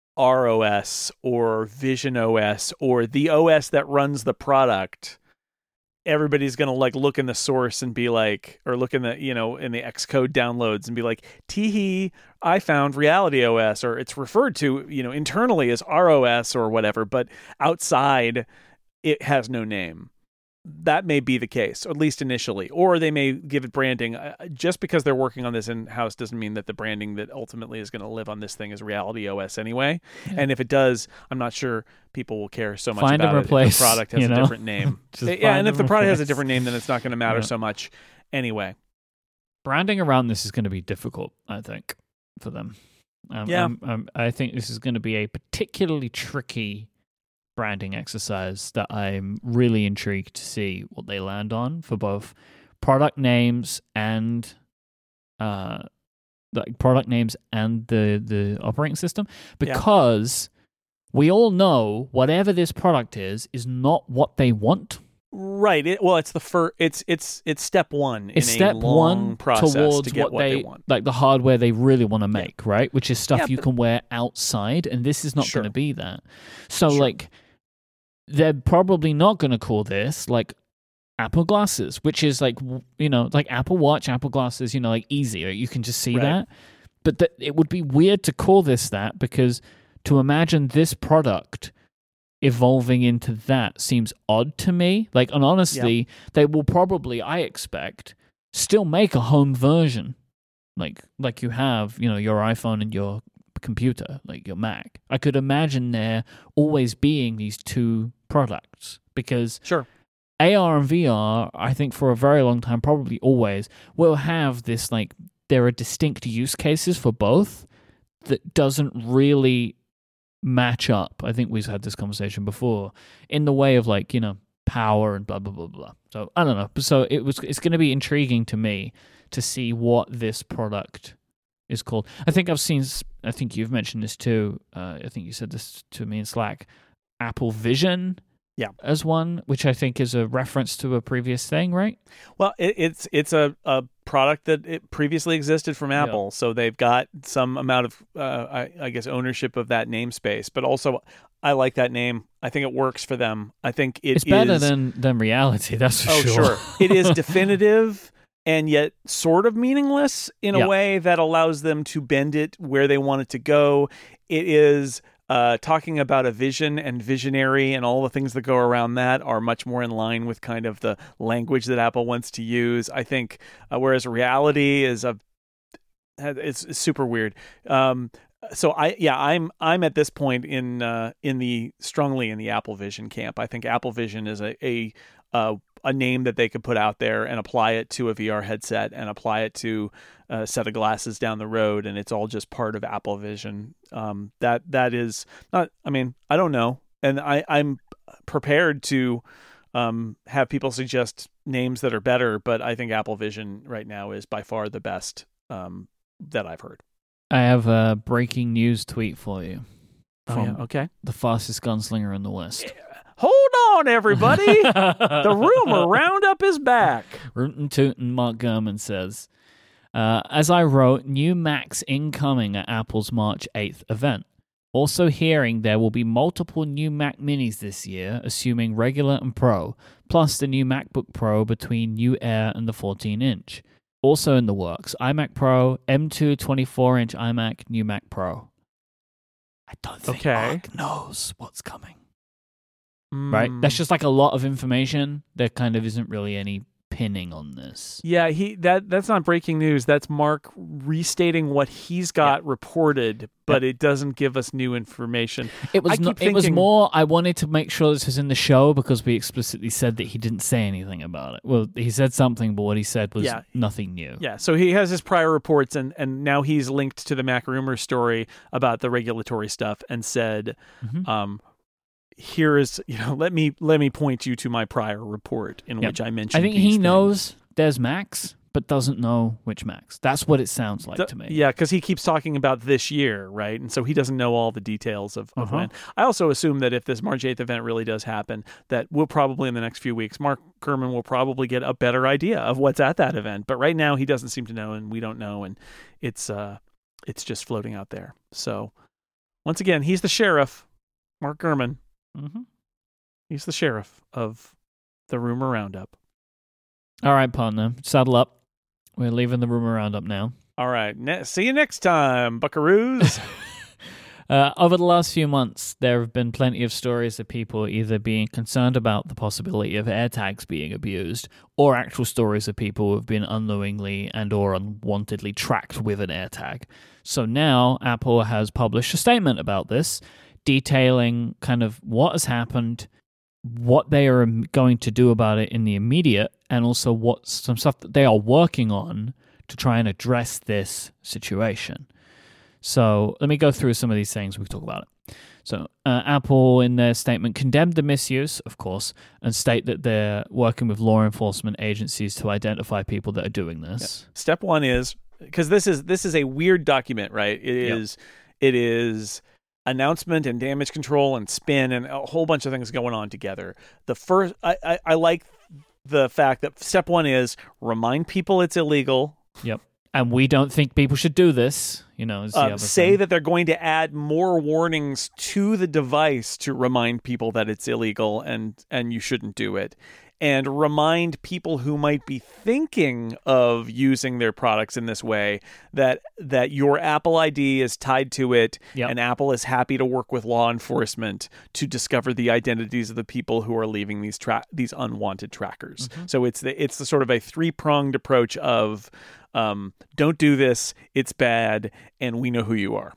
R O S or Vision O S or the O S that runs the product, everybody's going to like look in the source and be like, or look in the, you know, in the Xcode downloads and be like, teehee, I found Reality O S, or it's referred to, you know, internally as R O S or whatever, but outside it has no name. That may be the case, at least initially, or they may give it branding. Uh, just because they're working on this in-house doesn't mean that the branding that ultimately is going to live on this thing is Reality O S anyway. Yeah. And if it does, I'm not sure people will care so much Find and about it replace, if the product has you a know? different name. Just yeah, find and if and the product has a replace. different name, then it's not going to matter Yeah. so much anyway. Branding around this is going to be difficult, I think, for them. Um, Yeah. um, um, I think this is going to be a particularly tricky branding exercise that I'm really intrigued to see what they land on for both product names and uh, like product names and the the operating system, because we all know whatever this product is is not what they want. Right. It, well, it's the first. It's it's it's step one in It's a step long one process towards to get what, what they, they want. like the hardware they really want to make, right? Which is stuff Yeah, you but- can wear outside, and this is not Sure. going to be that. So, Sure. like, they're probably not going to call this like Apple Glasses, which is like w- you know, like Apple Watch, Apple Glasses, you know, like easy. Right? You can just see Right. that. But th- it would be weird to call this that, because to imagine this product evolving into that seems odd to me. Like, and honestly, they will probably, I expect, still make a home version, like like you have, you know, your iPhone and your computer, like your Mac. I could imagine there always being these two products, because Sure. A R and V R, I think for a very long time, probably always, will have this, like, there are distinct use cases for both that doesn't really match up. I think we've had this conversation before, in the way of, like, you know, power and blah, blah, blah, blah. So, I don't know. So it was. It's going to be intriguing to me to see what this product is called. I think I've seen, I think you've mentioned this too. Uh, I think you said this to me in Slack, Apple Vision. Yeah. As one, which I think is a reference to a previous thing, right? Well, it, it's it's a, a product that it previously existed from Yeah. Apple, so they've got some amount of, uh, I, I guess, ownership of that namespace. But also, I like that name. I think it works for them. I think it It's better is- than, than reality, that's for oh, sure. sure. It is definitive and yet sort of meaningless in a Yeah. way that allows them to bend it where they want it to go. It is uh, talking about a vision and visionary, and all the things that go around that are much more in line with kind of the language that Apple wants to use, I think, uh, whereas reality is a it's, it's super weird. Um, so I yeah I'm I'm at this point in uh, in the strongly in the Apple Vision camp. I think Apple Vision is a a uh, a name that they could put out there and apply it to a V R headset and apply it to a set of glasses down the road, and it's all just part of Apple Vision. Um, that that is not. I mean, I don't know, and I I'm prepared to um, have people suggest names that are better, but I think Apple Vision right now is by far the best um, that I've heard. I have a breaking news tweet for you. From Okay. the fastest gunslinger in the West. Hold on, everybody. The rumor roundup is back. Rootin' Tootin' Mark Gurman says, uh, as I wrote, new Macs incoming at Apple's March eighth event. Also hearing there will be multiple new Mac Minis this year, assuming regular and Pro, plus the new MacBook Pro between new Air and the fourteen inch. Also in the works, iMac Pro, M two twenty-four inch iMac, new Mac Pro. I don't think Okay. Mark knows what's coming. Mm. Right? That's just like a lot of information. There kind of isn't really any pinning on this. Yeah, he that that's not breaking news. That's Mark restating what he's got Yep. reported, but Yep. it doesn't give us new information. It was I keep not, it was thinking- more I wanted to make sure this was in the show because we explicitly said that he didn't say anything about it. Well, he said something, but what he said was Yeah. nothing new. Yeah, so he has his prior reports, and, and now he's linked to the Mac Rumor story about the regulatory stuff, and said, Mhm. um, "Here is, you know, let me let me point you to my prior report in Yep. which I mentioned." I think these he things." knows there's Macs, but doesn't know which Macs. That's what it sounds like The- to me. Yeah, because he keeps talking about this year, right? And so he doesn't know all the details of, of Uh-huh. when. I also assume that if this March eighth event really does happen, that we'll probably in the next few weeks, Mark Gurman will probably get a better idea of what's at that event. But right now, he doesn't seem to know, and we don't know, and it's uh, it's just floating out there. So once again, he's the sheriff, Mark Gurman. Mm-hmm. He's the sheriff of the Rumor Roundup. All right, partner, saddle up. We're leaving the rumor roundup now. All right, ne- see you next time, buckaroos. Uh, over the last few months, there have been plenty of stories of people either being concerned about the possibility of AirTags being abused, or actual stories of people who have been unknowingly and or unwantedly tracked with an AirTag. So now Apple has published a statement about this, detailing kind of what has happened, what they are going to do about it in the immediate, and also what some stuff that they are working on to try and address this situation. So let me go through some of these things. We can talk about it. So uh, Apple, in their statement, condemned the misuse, of course, and state that they're working with law enforcement agencies to identify people that are doing this. Yeah. Step one is, because this is this is a weird document, right? It Yep. is it is announcement and damage control and spin and a whole bunch of things going on together. The first, I, I, I like the fact that step one is remind people it's illegal. Yep. And we don't think people should do this, you know, is the Uh, other say thing. that they're going to add more warnings to the device to remind people that it's illegal and and you shouldn't do it, and remind people who might be thinking of using their products in this way that that your Apple I D is tied to it, Yep. and Apple is happy to work with law enforcement to discover the identities of the people who are leaving these tra- these unwanted trackers. Mm-hmm. So it's the it's the sort of a three-pronged approach of Um, don't do this, it's bad, and we know who you are.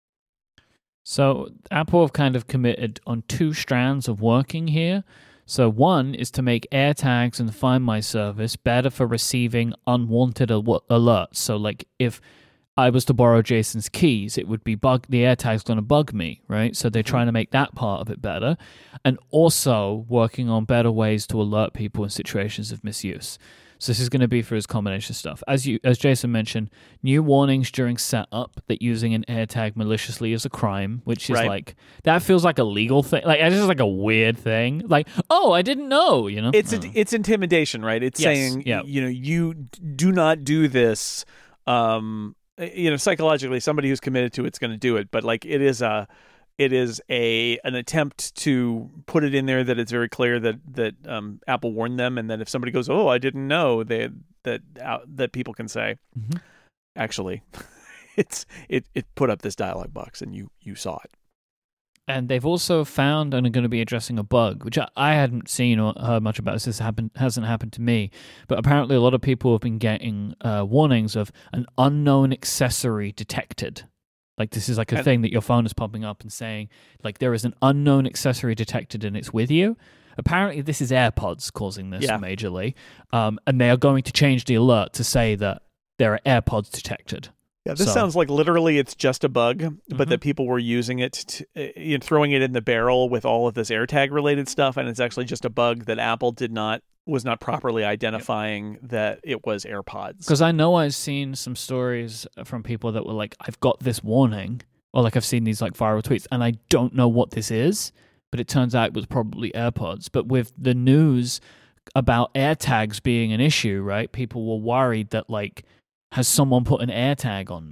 So Apple have kind of committed on two strands of working here. So one is to make AirTags and Find My service better for receiving unwanted al- alerts. So like if I was to borrow Jason's keys, it would be bug the AirTag's going to bug me, right? So they're trying to make that part of it better, and also working on better ways to alert people in situations of misuse. So this is going to be for his combination of stuff. As you, as Jason mentioned, new warnings during setup that using an AirTag maliciously is a crime, which is Right. like, that feels like a legal thing. Like, it's just like a weird thing. Like, oh, I didn't know, you know? It's Oh. it's intimidation, right? It's Yes, saying, yeah. you know, you do not do this. Um, you know, psychologically, somebody who's committed to it's going to do it, but like it is a, it is a an attempt to put it in there that it's very clear that that um, Apple warned them, and that if somebody goes, "Oh, I didn't know," they that uh, that people can say, Mhm. actually, it's it it put up this dialog box, and you you saw it. And they've also found and are going to be addressing a bug, which I, I hadn't seen or heard much about. This happened, hasn't happened to me. But apparently a lot of people have been getting uh, warnings of an unknown accessory detected. Like this is like a And- thing that your phone is popping up and saying, like there is an unknown accessory detected and it's with you. Apparently this is AirPods causing this Yeah. majorly. Um, and they are going to change the alert to say that there are AirPods detected. Yeah, this So- sounds like literally it's just a bug, but Mhm. that people were using it, to, uh, you know, throwing it in the barrel with all of this AirTag related stuff, and it's actually just a bug that Apple did not was not properly identifying that it was AirPods. Because I know I've seen some stories from people that were like, I've got this warning, or like I've seen these like viral tweets, and I don't know what this is, but it turns out it was probably AirPods. But with the news about AirTags being an issue, right, people were worried that like, has someone put an AirTag on me?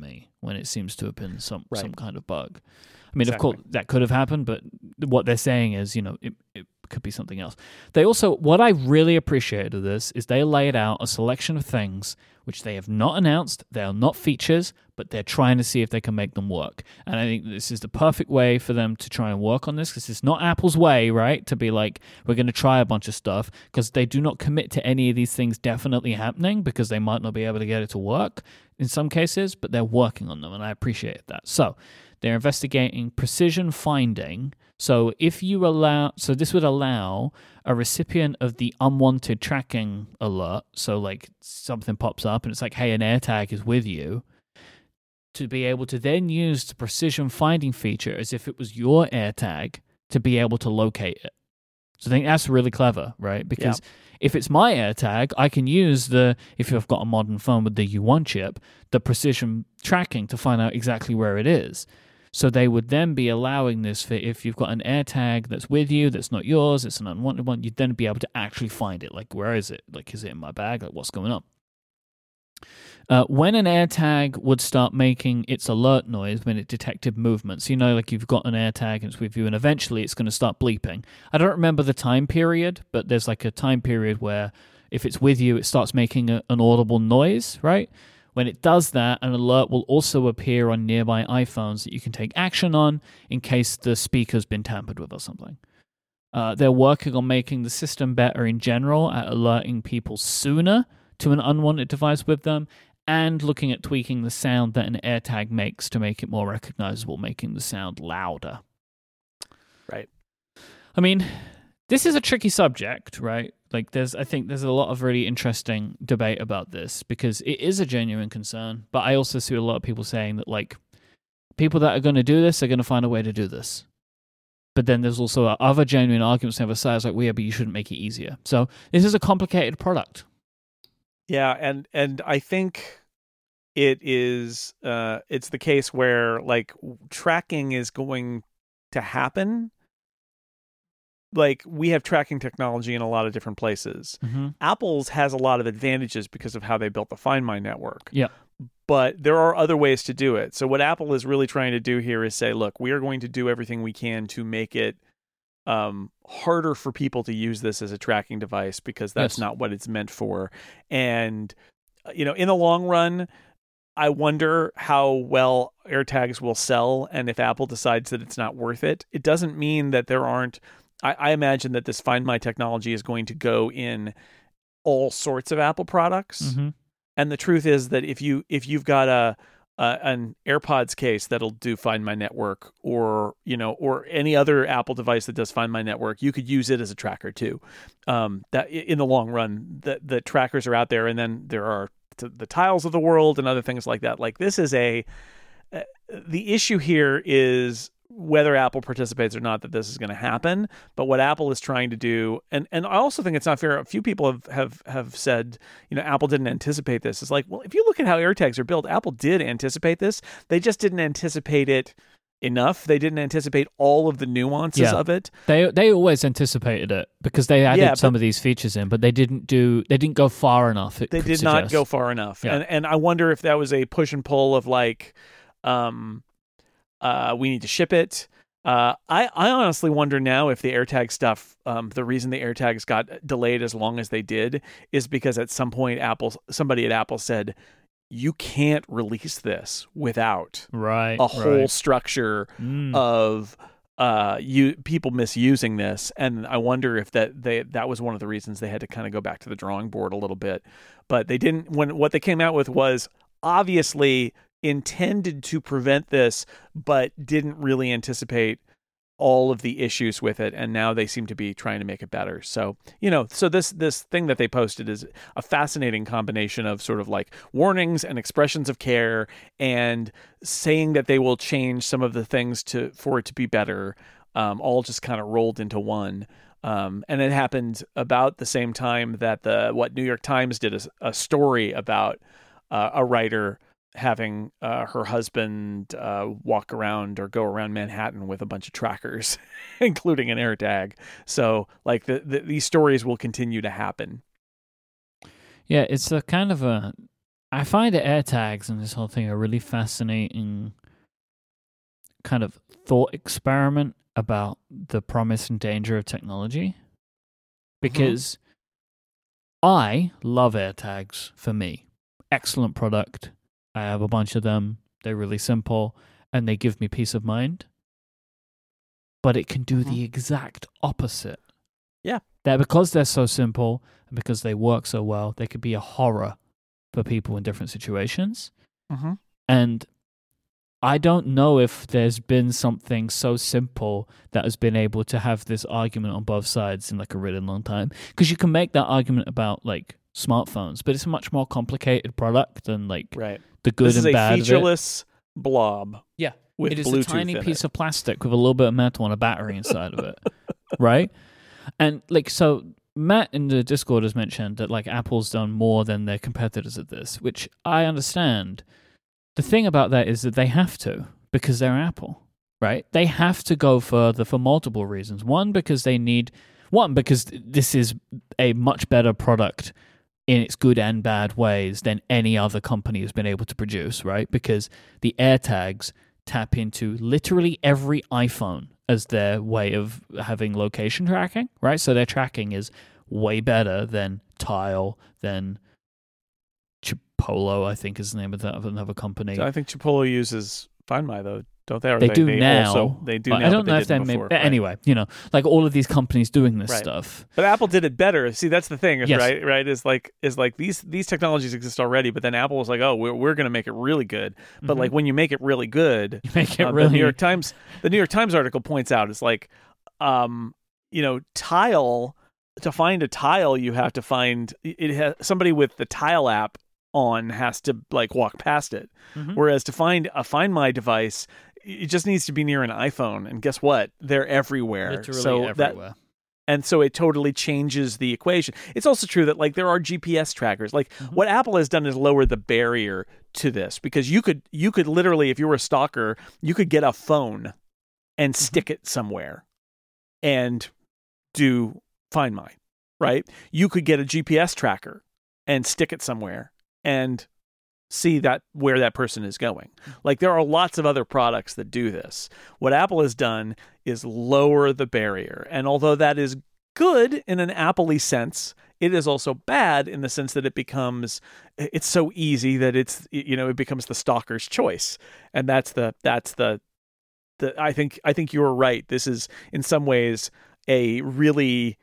when it seems to have been some Right. some kind of bug. I mean, Exactly. of course, that could have happened, but what they're saying is, you know, it, it could be something else. They also, what I really appreciated of this is they laid out a selection of things which they have not announced. They are not features, but they're trying to see if they can make them work. And I think this is the perfect way for them to try and work on this, because it's not Apple's way, right? To be like, we're going to try a bunch of stuff, because they do not commit to any of these things definitely happening, because they might not be able to get it to work in some cases, but they're working on them, and I appreciate that. So they're investigating precision finding. So if you allow, so this would allow a recipient of the unwanted tracking alert, so like something pops up and it's like, hey, an AirTag is with you, to be able to then use the precision finding feature as if it was your AirTag to be able to locate it. So I think that's really clever, right? Because yeah. if it's my AirTag, I can use the, if you've got a modern phone with the U one chip, the precision tracking to find out exactly where it is. So they would then be allowing this for, if you've got an AirTag that's with you, that's not yours, it's an unwanted one, you'd then be able to actually find it. Like, where is it? Like, is it in my bag? Like, what's going on? Uh, when an AirTag would start making its alert noise when it detected movements, you know, like you've got an AirTag and it's with you, and eventually it's going to start bleeping. I don't remember the time period, but there's like a time period where if it's with you, it starts making a, an audible noise, right? When it does that, an alert will also appear on nearby iPhones that you can take action on in case the speaker's been tampered with or something. Uh, they're working on making the system better in general at alerting people sooner to an unwanted device with them, and looking at tweaking the sound that an AirTag makes to make it more recognizable, making the sound louder. Right. I mean, this is a tricky subject, right? Like, there's, I think there's a lot of really interesting debate about this, because it is a genuine concern, but I also see a lot of people saying that, like, people that are going to do this are going to find a way to do this. But then there's also other genuine arguments on the other side. It's like, well, yeah, but you shouldn't make it easier. So this is a complicated product. Yeah, and and I think it is uh, it's the case where, like, tracking is going to happen. Like, we have tracking technology in a lot of different places. Mm-hmm. Apple's has a lot of advantages because of how they built the Find My network. Yeah. But there are other ways to do it. So what Apple is really trying to do here is say, look, we are going to do everything we can to make it um, harder for people to use this as a tracking device, because that's yes. not what it's meant for. And, you know, in the long run, I wonder how well AirTags will sell, and if Apple decides that it's not worth it. It doesn't mean that there aren't, I, I imagine that this Find My technology is going to go in all sorts of Apple products. Mm-hmm. And the truth is that if you if you've got a, a an AirPods case that'll do Find My network, or you know, or any other Apple device that does Find My network, you could use it as a tracker too. Um, that in the long run, the the trackers are out there, and then there are t- the Tiles of the world and other things like that. Like, this is a uh, the issue here is whether Apple participates or not, that this is going to happen. But what Apple is trying to do, and, and I also think it's not fair. A few people have, have, have said, you know, Apple didn't anticipate this. It's like, well, if you look at how AirTags are built, Apple did anticipate this. They just didn't anticipate it enough. They didn't anticipate all of the nuances yeah. of it. They they always anticipated it, because they added yeah, some of these features in, but they didn't do they didn't go far enough. They did suggest. not go far enough. Yeah. And and I wonder if that was a push and pull of like, um, uh, we need to ship it. Uh, I, I honestly wonder now if the AirTag stuff, um, the reason the AirTags got delayed as long as they did is because at some point Apple, somebody at Apple said, you can't release this without right, a whole right. structure mm. of uh, you people misusing this. And I wonder if that they that was one of the reasons they had to kind of go back to the drawing board a little bit. But they didn't. When what they came out with was obviously intended to prevent this, but didn't really anticipate all of the issues with it, and now they seem to be trying to make it better. So, you know, so this this thing that they posted is a fascinating combination of sort of like warnings and expressions of care, and saying that they will change some of the things to for it to be better, um, all just kind of rolled into one. Um, and it happened about the same time that the what New York Times did a, a story about uh, a writer having uh, her husband uh, walk around or go around Manhattan with a bunch of trackers, including an AirTag. So, like, the, the, these stories will continue to happen. Yeah, it's a kind of a... I find that AirTags and this whole thing a really fascinating kind of thought experiment about the promise and danger of technology. Because mm-hmm. I love AirTags for me. Excellent product. I have a bunch of them. They're really simple and they give me peace of mind. But it can do mm-hmm. the exact opposite. Yeah. That because they're so simple and because they work so well, they could be a horror for people in different situations. Mm-hmm. And I don't know if there's been something so simple that has been able to have this argument on both sides in like a really long time. Because you can make that argument about like smartphones, but it's a much more complicated product than like right. the good this and bad This is a featureless blob. Yeah. With it is Bluetooth a tiny in piece it. of plastic with a little bit of metal and a battery inside of it. Right? And like, so Matt in the Discord has mentioned that like Apple's done more than their competitors at this, which I understand. The thing about that is that they have to, because they're Apple, right? They have to go further for multiple reasons. One, because they need, one, because this is a much better product in its good and bad ways than any other company has been able to produce, right? Because the AirTags tap into literally every iPhone as their way of having location tracking, right? So their tracking is way better than Tile, than Chipolo, I think is the name of that of another company. So I think Chipolo uses Find My though, don't they? Or they, they do they now. Also, they do now. I don't but know they if they didn't made. before, right? Anyway, you know, like all of these companies doing this right. stuff. But Apple did it better. See, that's the thing, yes. right? Right? Is like is like these these technologies exist already, but then Apple was like, oh, we're we're going to make it really good. But mm-hmm. like when you make it really good, you make it uh, really. The New York Times, the New York Times article points out is like, um, you know, Tile. To find a Tile, you have to find it. Has somebody with the Tile app on has to like walk past it. Mm-hmm. Whereas to find a Find My device, it just needs to be near an iPhone. And guess what? They're everywhere. Literally so everywhere. That, and so it totally changes the equation. It's also true that like there are G P S trackers. Like mm-hmm. what Apple has done is lower the barrier to this because you could you could literally, if you were a stalker, you could get a phone and mm-hmm. stick it somewhere and do Find My, right? You could get a G P S tracker and stick it somewhere and see that where that person is going. Like there are lots of other products that do this. What Apple has done is lower the barrier. And although that is good in an Apple-y sense, it is also bad in the sense that it becomes it's so easy that it's you know it becomes the stalker's choice. And that's the that's the the I think I think you're right. This is in some ways a really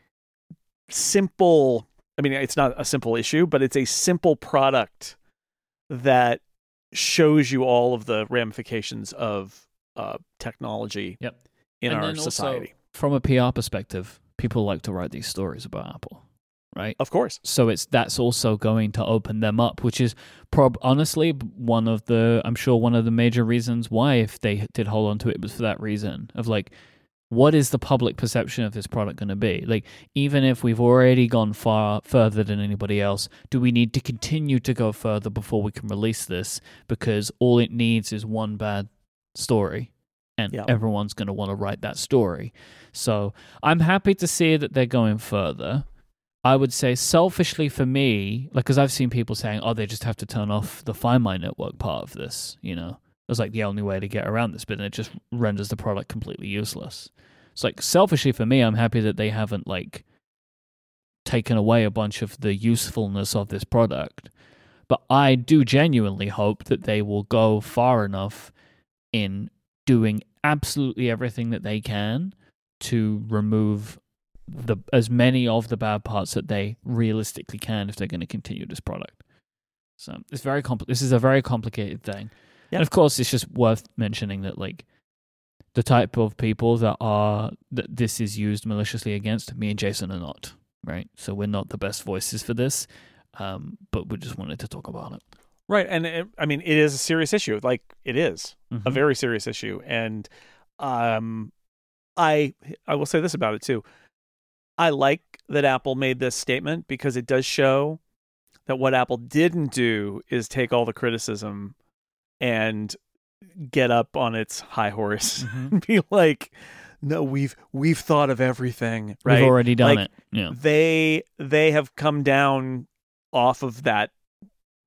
simple, I mean, it's not a simple issue, but it's a simple product that shows you all of the ramifications of uh, technology yep. in and our then society. Also, from a P R perspective, people like to write these stories about Apple, right? Of course. So it's that's also going to open them up, which is prob honestly one of the, I'm sure one of the major reasons why if they did hold on to it was for that reason of like, what is the public perception of this product going to be? Like, even if we've already gone far further than anybody else, do we need to continue to go further before we can release this? Because all it needs is one bad story, and yeah. everyone's going to want to write that story. So I'm happy to see that they're going further. I would say selfishly for me, like, because I've seen people saying, oh, they just have to turn off the Find My network part of this, you know? It's like the only way to get around this, but then it just renders the product completely useless. It's like selfishly for me, I'm happy that they haven't like taken away a bunch of the usefulness of this product. But I do genuinely hope that they will go far enough in doing absolutely everything that they can to remove the as many of the bad parts that they realistically can if they're going to continue this product. So it's very compl- This is a very complicated thing. Yep. And of course, it's just worth mentioning that, like, the type of people that are that this is used maliciously against, me and Jason are not, right? So we're not the best voices for this, um, but we just wanted to talk about it. Right, and it, I mean, it is a serious issue. Like, it is mm-hmm. a very serious issue, and um, I I will say this about it too. I like that Apple made this statement because it does show that what Apple didn't do is take all the criticism and get up on its high horse mm-hmm. and be like, no, we've we've thought of everything, right? We've already done like, it. Yeah. They they have come down off of that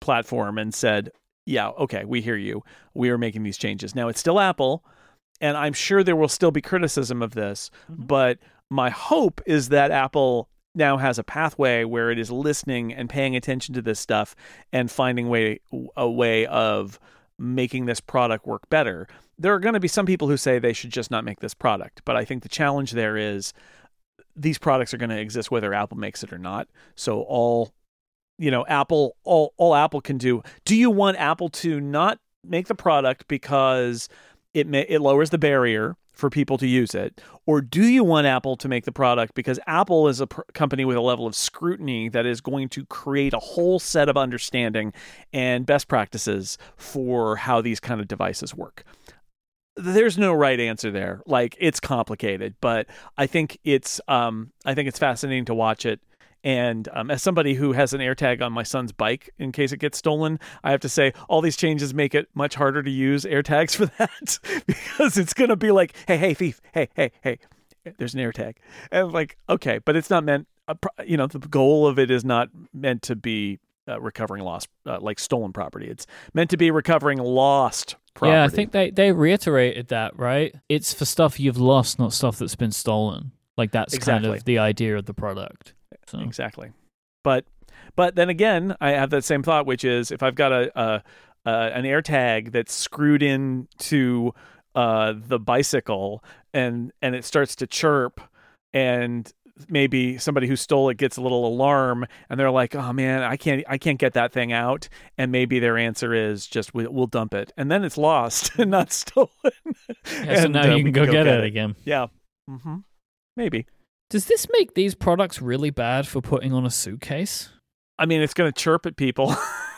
platform and said, yeah, okay, we hear you. We are making these changes. Now, it's still Apple, and I'm sure there will still be criticism of this, mm-hmm. but my hope is that Apple now has a pathway where it is listening and paying attention to this stuff and finding way a way of making this product work better. There are going to be some people who say they should just not make this product, but I think the challenge there is these products are going to exist whether Apple makes it or not. So all, you know, Apple, all, all Apple can do. Do you want Apple to not make the product because it may, it lowers the barrier for people to use it? Or do you want Apple to make the product because Apple is a pr- company with a level of scrutiny that is going to create a whole set of understanding and best practices for how these kind of devices work? There's no right answer there. Like, it's complicated, but I think it's um, I think it's fascinating to watch it. And um, as somebody who has an AirTag on my son's bike in case it gets stolen, I have to say all these changes make it much harder to use AirTags for that because it's going to be like, hey, hey, thief, hey, hey, hey, there's an AirTag. And I'm like, okay, but it's not meant, uh, you know, the goal of it is not meant to be uh, recovering lost, uh, like stolen property. It's meant to be recovering lost property. Yeah, I think they, they reiterated that, right? It's for stuff you've lost, not stuff that's been stolen. Like, that's exactly. kind of the idea of the product. So. Exactly. But but then again, I have that same thought, which is if I've got a, a, a an AirTag that's screwed into uh, the bicycle and and it starts to chirp, and maybe somebody who stole it gets a little alarm and they're like, oh man, I can't I can't get that thing out, and maybe their answer is just we'll, we'll dump it, and then it's lost and not stolen. Yeah, so and, now uh, you can go, go get, get it, it again. Yeah. Mm-hmm. Maybe. Does this make these products really bad for putting on a suitcase? I mean, it's going to chirp at people.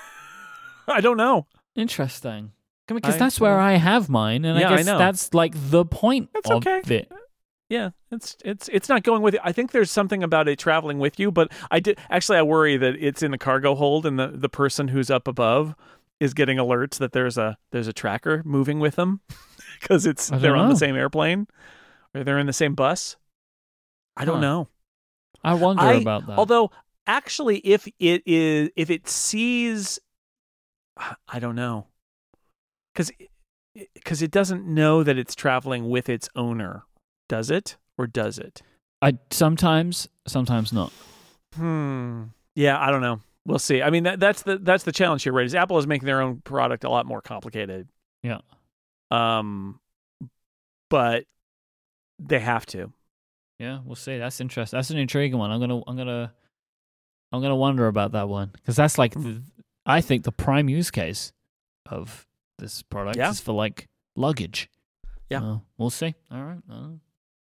I don't know. Interesting. Because I, that's where I have mine, and yeah, I guess I know. that's like the point that's of okay. it. Yeah, it's it's it's not going with it. I think there's something about it traveling with you, but I did actually I worry that it's in the cargo hold and the, the person who's up above is getting alerts that there's a there's a tracker moving with them because it's they're know. on the same airplane or they're in the same bus. I don't huh. know. I wonder I, about that. Although, actually, if it is, if it sees, I don't know, because because it doesn't know that it's traveling with its owner, does it, or does it? I sometimes, sometimes not. Hmm. Yeah, I don't know. We'll see. I mean, that, that's the that's the challenge here, right? Is Apple is making their own product a lot more complicated. Yeah. Um, but they have to. Yeah, we'll see. That's interesting. That's an intriguing one. I'm gonna, I'm gonna, I'm gonna wonder about that one because that's like, the, I think the prime use case of this product yeah. is for like luggage. Yeah, uh, we'll see. All right. Uh,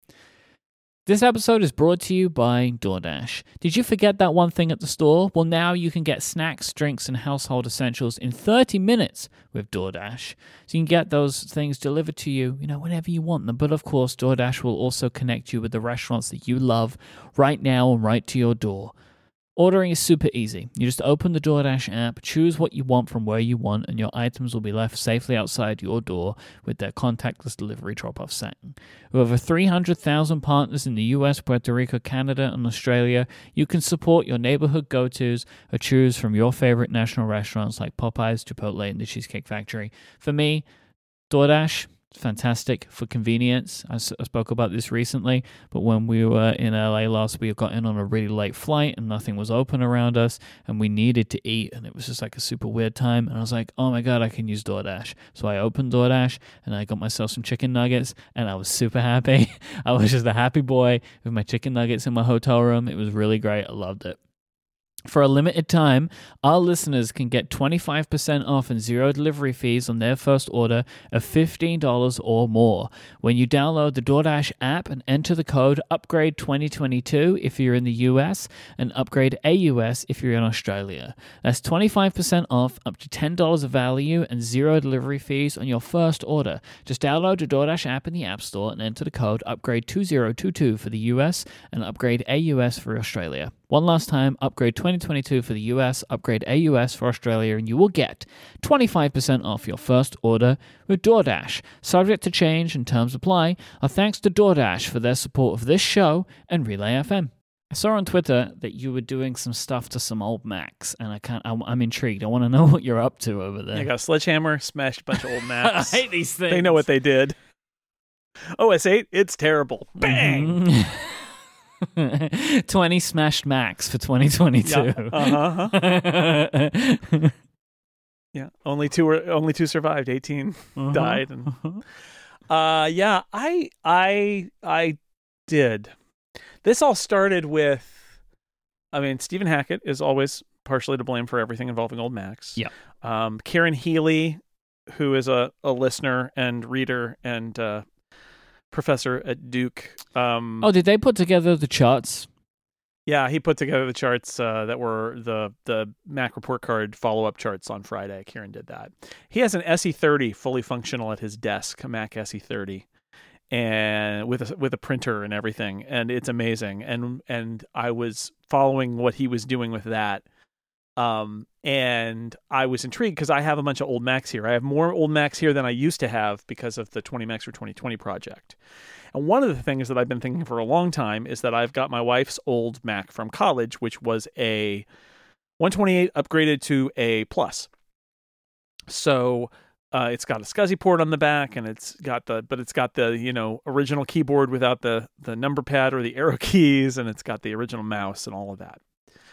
This episode is brought to you by DoorDash. Did you forget that one thing at the store? Well, now you can get snacks, drinks, and household essentials in thirty minutes with DoorDash. So you can get those things delivered to you, you know, whenever you want them. But of course, DoorDash will also connect you with the restaurants that you love right now and right to your door. Ordering is super easy. You just open the DoorDash app, choose what you want from where you want, and your items will be left safely outside your door with their contactless delivery drop-off setting. With over three hundred thousand partners in the U S, Puerto Rico, Canada, and Australia, you can support your neighborhood go-tos or choose from your favorite national restaurants like Popeyes, Chipotle, and the Cheesecake Factory. For me, DoorDash, fantastic for convenience. I, s- I spoke about this recently, but when we were in L A last week, got in on a really late flight and nothing was open around us and we needed to eat and it was just like a super weird time, and I was like, oh my god, I can use DoorDash. So I opened DoorDash and I got myself some chicken nuggets and I was super happy. I was just a happy boy with my chicken nuggets in my hotel room. It was really great. I loved it. For a limited time, our listeners can get twenty-five percent off and zero delivery fees on their first order of fifteen dollars or more when you download the DoorDash app and enter the code upgrade twenty twenty-two if you're in the U S and upgrade A U S if you're in Australia. That's twenty-five percent off, up to ten dollars of value, and zero delivery fees on your first order. Just download the DoorDash app in the App Store and enter the code upgrade twenty twenty-two for the U S and upgrade A U S for Australia. One last time, upgrade twenty twenty-two for the U S, upgrade A U S for Australia, and you will get twenty-five percent off your first order with DoorDash. Subject to change and terms apply. Our thanks to DoorDash for their support of this show and Relay F M. I saw on Twitter that you were doing some stuff to some old Macs, and I can't. I'm, I'm intrigued. I want to know what you're up to over there. I got a sledgehammer, smashed a bunch of old Macs. I hate these things. They know what they did. O S eight, it's terrible. Bang! Mm-hmm. twenty smashed Macs for twenty twenty-two. Yeah. Uh-huh. Yeah, only two were only two survived. eighteen uh-huh. died. And, uh, yeah, I I I did. This all started with, I mean, Stephen Hackett is always partially to blame for everything involving old Macs. Yeah. Um, Kieran Healy, who is a, a listener and reader and uh, professor at Duke. Um, oh, did they put together the charts? Yeah, he put together the charts uh, that were the the Mac report card follow-up charts on Friday. Kieran did that. He has an S E thirty fully functional at his desk, a Mac S E thirty. And with a, with a printer and everything, and it's amazing. And and I was following what he was doing with that, um, and I was intrigued because I have a bunch of old Macs here. I have more old Macs here than I used to have because of the twenty Macs for twenty twenty project. And one of the things that I've been thinking for a long time is that I've got my wife's old Mac from college, which was a one twenty-eight upgraded to a Plus. So. Uh, it's got a SCSI port on the back, and it's got the, but it's got the, you know, original keyboard without the the number pad or the arrow keys, and it's got the original mouse and all of that.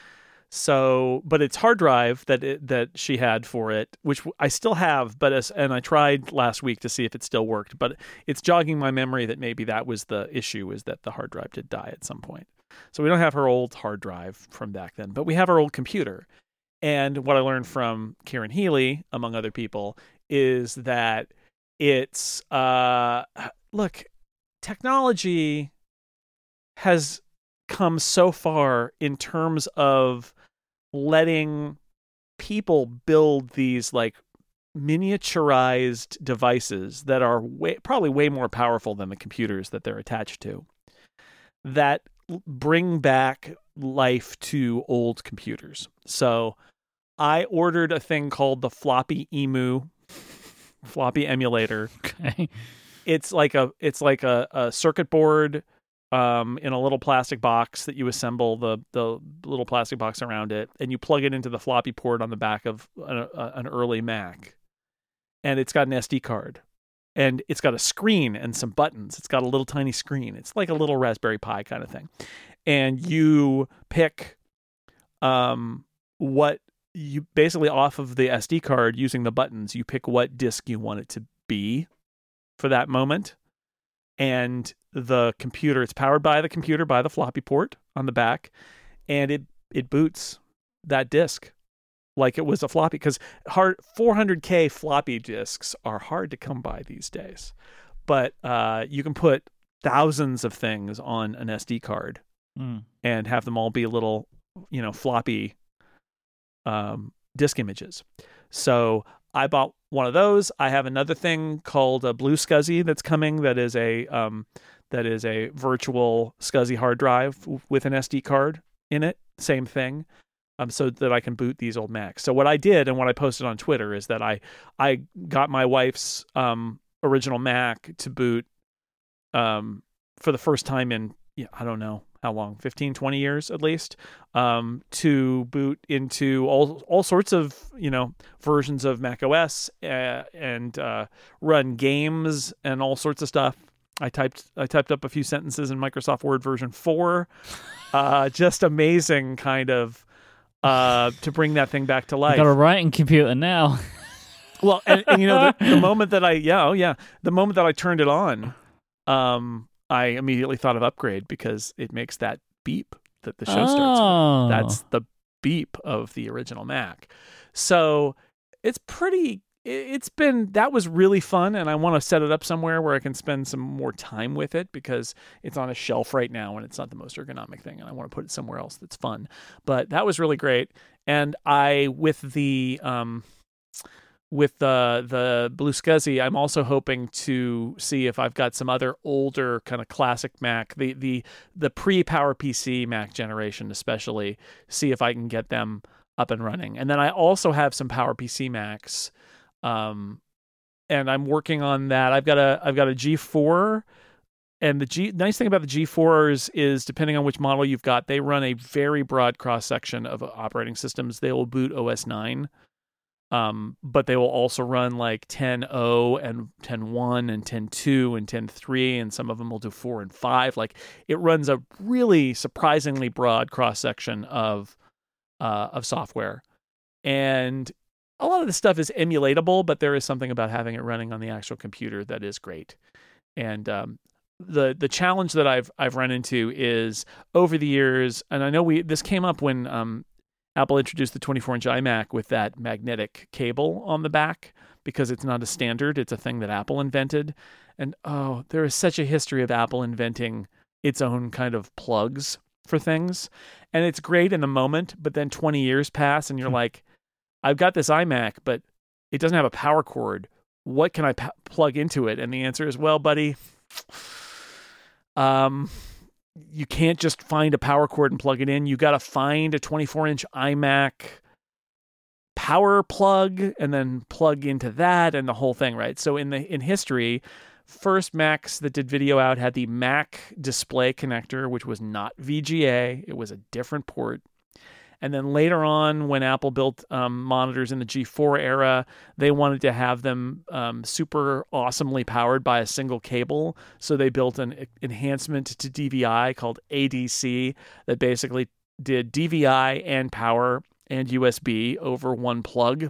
So, but it's hard drive that it, that she had for it, which I still have, but as, and I tried last week to see if it still worked, but it's jogging my memory that maybe that was the issue, is that the hard drive did die at some point. So we don't have her old hard drive from back then, but we have our old computer. And what I learned from Kieran Healy, among other people, is that it's, uh, look, technology has come so far in terms of letting people build these like miniaturized devices that are way, probably way more powerful than the computers that they're attached to, that bring back life to old computers. So I ordered a thing called the Floppy Emu floppy emulator. Okay. It's like a it's like a, a circuit board um, in a little plastic box that you assemble the the little plastic box around it, and you plug it into the floppy port on the back of an, a, an early Mac, and it's got an S D card, and it's got a screen and some buttons. It's got a little tiny screen. It's like a little Raspberry Pi kind of thing, and you pick um what. You basically, off of the S D card, using the buttons, you pick what disk you want it to be for that moment. And the computer, it's powered by the computer, by the floppy port on the back, and it, it boots that disk like it was a floppy, because hard four hundred K floppy disks are hard to come by these days. But uh, you can put thousands of things on an S D card mm. and have them all be little, you know, floppy um disk images. So I bought one of those. I have another thing called a Blue SCSI that's coming, that is a um that is a virtual SCSI hard drive with an S D card in it, same thing, um so that I can boot these old Macs. So what I did, and what I posted on Twitter, is that I I got my wife's um original Mac to boot um for the first time in, yeah, I don't know how long, fifteen, twenty years at least, um, to boot into all all sorts of, you know, versions of Mac O S uh, and uh, run games and all sorts of stuff. I typed I typed up a few sentences in Microsoft Word version four. Uh, just amazing, kind of, uh, to bring that thing back to life. I've got a writing computer now. Well, and, and you know, the, the moment that I, yeah, oh yeah, the moment that I turned it on, um, I immediately thought of upgrade, because it makes that beep that the show starts oh. with. That's the beep of the original Mac. So it's pretty, it's been, that was really fun, and I want to set it up somewhere where I can spend some more time with it, because it's on a shelf right now and it's not the most ergonomic thing, and I want to put it somewhere else that's fun. But that was really great. And I, with the, um, with the the Blue SCSI, I'm also hoping to see if I've got some other older kind of classic Mac, the the the pre-PowerPC Mac generation especially, see if I can get them up and running. And then I also have some PowerPC Macs, um, and I'm working on that. I've got a I've got a G four and the G, nice thing about the G fours is, depending on which model you've got, they run a very broad cross section of operating systems. They will boot O S nine, um, but they will also run like ten point oh and ten point one and ten point two and ten point three, and some of them will do four and five. Like, it runs a really surprisingly broad cross section of uh, of software, and a lot of the stuff is emulatable, but there is something about having it running on the actual computer that is great. And um, the the challenge that I've I've run into is, over the years, and I know we this came up when um, Apple introduced the twenty-four inch iMac with that magnetic cable on the back, because it's not a standard, it's a thing that Apple invented. And oh, there is such a history of Apple inventing its own kind of plugs for things, and it's great in the moment, but then twenty years pass and you're like, I've got this iMac, but it doesn't have a power cord. What can I p- plug into it? And the answer is, well, buddy, um, you can't just find a power cord and plug it in. You got to find a twenty-four inch iMac power plug and then plug into that and the whole thing, right? So in the in history, first Macs that did video out had the Mac display connector, which was not V G A. It was a different port. And then later on, when Apple built um, monitors in the G four era, they wanted to have them um, super awesomely powered by a single cable. So they built an enhancement to D V I called A D C that basically did D V I and power and U S B over one plug.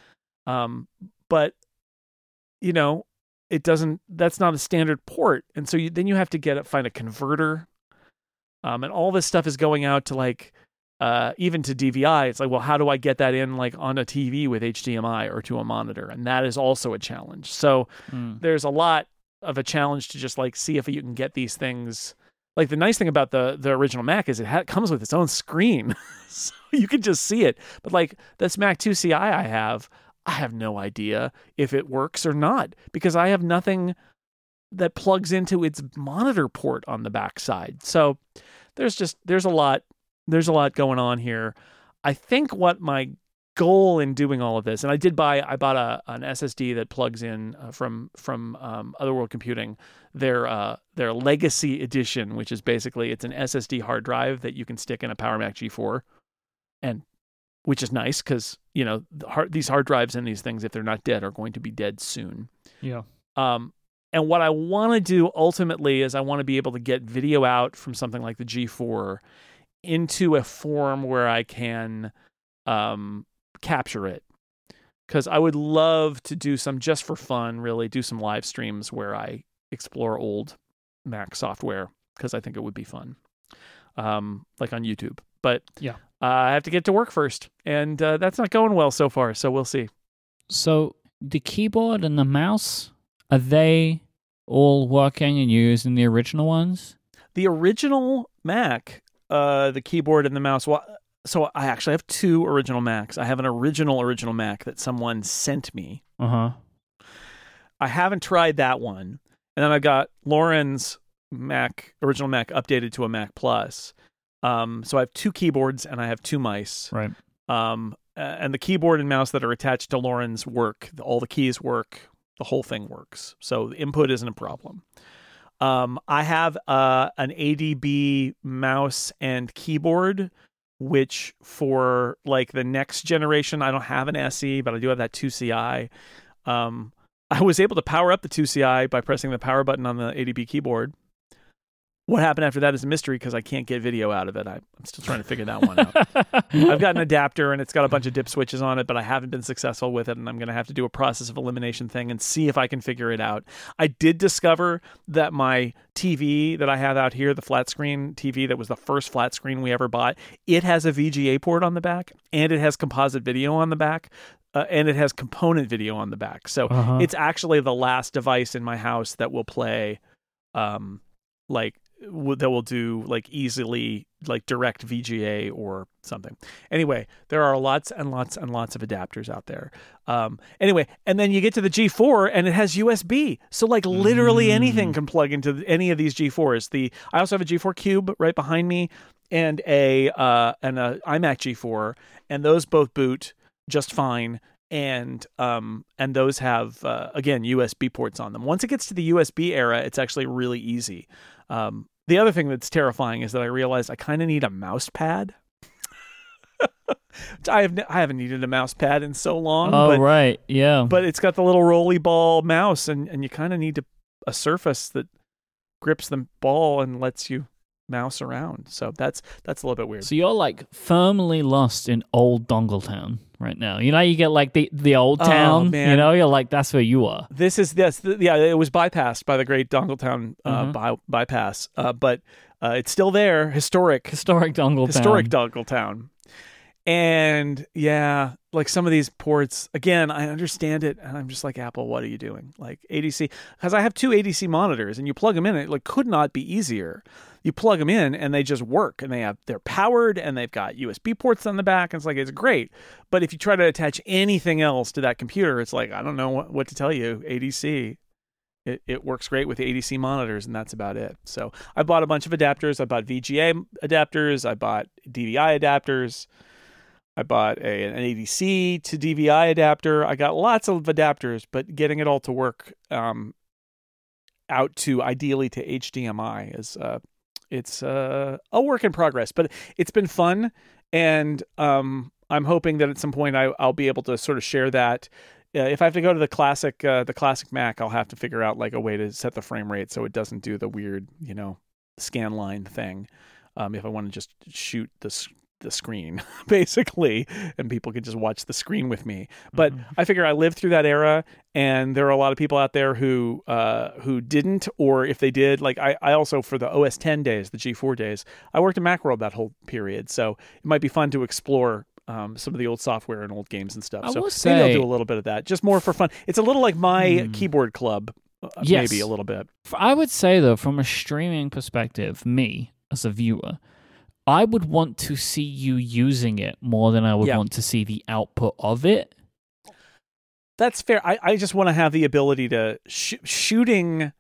Um, but, you know, it doesn't, that's not a standard port. And so you, then you have to get it, find a converter. Um, and all this stuff is going out to like, Uh, even to D V I. It's like, well, how do I get that in like on a T V with H D M I or to a monitor? And that is also a challenge. So mm. there's a lot of a challenge to just like see if you can get these things. Like, the nice thing about the the original Mac is it ha- comes with its own screen, so you can just see it. But like this Mac two C I I have, I have no idea if it works or not, because I have nothing that plugs into its monitor port on the back side. So there's just there's a lot. There's a lot going on here. I think what my goal in doing all of this, and I did buy, I bought a an S S D that plugs in uh, from from um, Otherworld Computing, their uh, their Legacy Edition, which is basically, it's an S S D hard drive that you can stick in a Power Mac G four, and which is nice because, you know, the hard, these hard drives and these things, if they're not dead, are going to be dead soon. Yeah. Um, and what I want to do ultimately is I want to be able to get video out from something like the G four into a form where I can um, capture it. Because I would love to do some, just for fun, really, do some live streams where I explore old Mac software, because I think it would be fun, um, like on YouTube. But yeah, uh, I have to get to work first, and uh, that's not going well so far, so we'll see. So the keyboard and the mouse, are they all working and using the original ones? The original Mac... Uh, the keyboard and the mouse. Well, so I actually have two original Macs. I have an original original Mac that someone sent me. Uh huh. I haven't tried that one, and then I got Lauren's Mac, original Mac, updated to a Mac Plus. Um, so I have two keyboards and I have two mice. Right. Um, and the keyboard and mouse that are attached to Lauren's work. All the keys work. The whole thing works. So the input isn't a problem. Um, I have uh, an A D B mouse and keyboard, which for like the next generation, I don't have an S E, but I do have that two C I. Um, I was able to power up the two C I by pressing the power button on the A D B keyboard. What happened after that is a mystery, because I can't get video out of it. I, I'm still trying to figure that one out. I've got an adapter and it's got a bunch of dip switches on it, but I haven't been successful with it, and I'm going to have to do a process of elimination thing and see if I can figure it out. I did discover that my T V that I have out here, the flat screen T V that was the first flat screen we ever bought, it has a V G A port on the back, and it has composite video on the back. Uh, and it has component video on the back. So uh-huh. It's actually the last device in my house that will play um, like that will do like easily like direct V G A or something. Anyway, there are lots and lots and lots of adapters out there. Um, anyway, and then you get to the G four and it has U S B. So like literally mm. anything can plug into any of these G fours. The I also have a G four Cube right behind me and a uh, and a iMac G four, and those both boot just fine. and um, and those have uh, again U S B ports on them. Once it gets to the U S B era, it's actually really easy. Um, the other thing that's terrifying is that I realized I kind of need a mouse pad. I have I haven't needed a mouse pad in so long. Oh but, right, yeah. But it's got the little rolly ball mouse, and, and you kind of need to, a surface that grips the ball and lets you mouse around. So that's that's a little bit weird. So you're like firmly lost in old Dongletown right now. You know, you get like the the old town. Oh, man. You know, you're like that's where you are. This is this th- yeah. It was bypassed by the great Dongletown uh, Mhm. by, bypass, uh, but uh, it's still there. Historic, Historic Dongletown. historic Dongletown. And yeah, like some of these ports, again, I understand it, and I'm just like, Apple, what are you doing? Like A D C, because I have two A D C monitors, and you plug them in, it like could not be easier. You plug them in, and they just work, and they have they're powered, and they've got U S B ports on the back, and it's like it's great. But if you try to attach anything else to that computer, it's like I don't know what, what to tell you. A D C. It it works great with the A D C monitors, and that's about it. So I bought a bunch of adapters. I bought V G A adapters. I bought D V I adapters. I bought a, an A D C to D V I adapter. I got lots of adapters, but getting it all to work um, out to ideally to H D M I is uh, it's uh, a work in progress. But it's been fun, and um, I'm hoping that at some point I, I'll be able to sort of share that. Uh, if I have to go to the classic uh, the classic Mac, I'll have to figure out like a way to set the frame rate so it doesn't do the weird, you know, scan line thing. Um, if I want to just shoot the the screen basically, and people can just watch the screen with me. But mm-hmm. I figure I lived through that era, and there are a lot of people out there who uh, who didn't, or if they did, like I, I also for the O S ten days, the G four days, I worked at Macworld that whole period, so it might be fun to explore um, some of the old software and old games and stuff. I so will say, maybe I'll do a little bit of that, just more for fun. It's a little like my mm. keyboard club, uh, yes. maybe a little bit. I would say though, from a streaming perspective, me as a viewer, I would want to see you using it more than I would yeah. want to see the output of it. That's fair. I, I just want to have the ability to sh- shooting,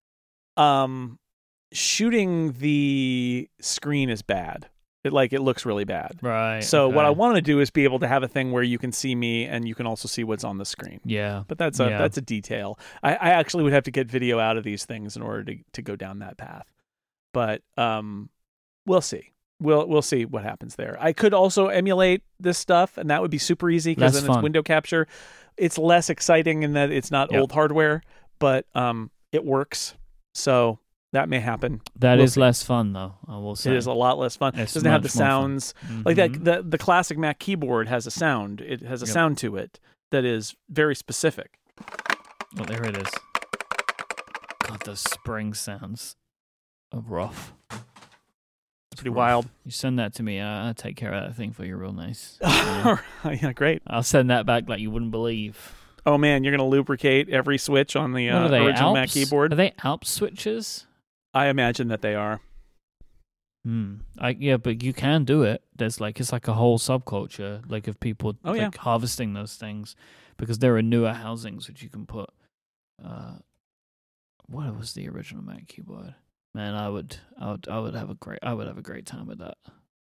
um, shooting the screen is bad. It like it looks really bad. Right. So okay. what I want to do is be able to have a thing where you can see me and you can also see what's on the screen. Yeah. But that's a yeah. that's a detail. I, I actually would have to get video out of these things in order to to go down that path. But um, we'll see. We'll we'll see what happens there. I could also emulate this stuff, and that would be super easy because then fun. it's window capture. It's less exciting in that it's not yep. old hardware, but um, it works. So that may happen. That we'll is see. less fun, though. I will say it is a lot less fun. It's it doesn't have the much more fun. sounds Mm-hmm. like that. The the classic Mac keyboard has a sound. It has a yep. sound to it that is very specific. Oh, there it is. God, those spring sounds are rough. It's pretty wild. You send that to me. I- I'll take care of that thing for you real nice. Yeah. yeah, great. I'll send that back like you wouldn't believe. Oh, man, you're going to lubricate every switch on the uh, they, original Alps? Mac keyboard? Are they Alps switches? I imagine that they are. Hmm. I, yeah, but you can do it. There's like, it's like a whole subculture like of people oh, like yeah. harvesting those things because there are newer housings which you can put. Uh, what was the original Mac keyboard? Man, I would, I would, I would have a great, I would have a great time with that.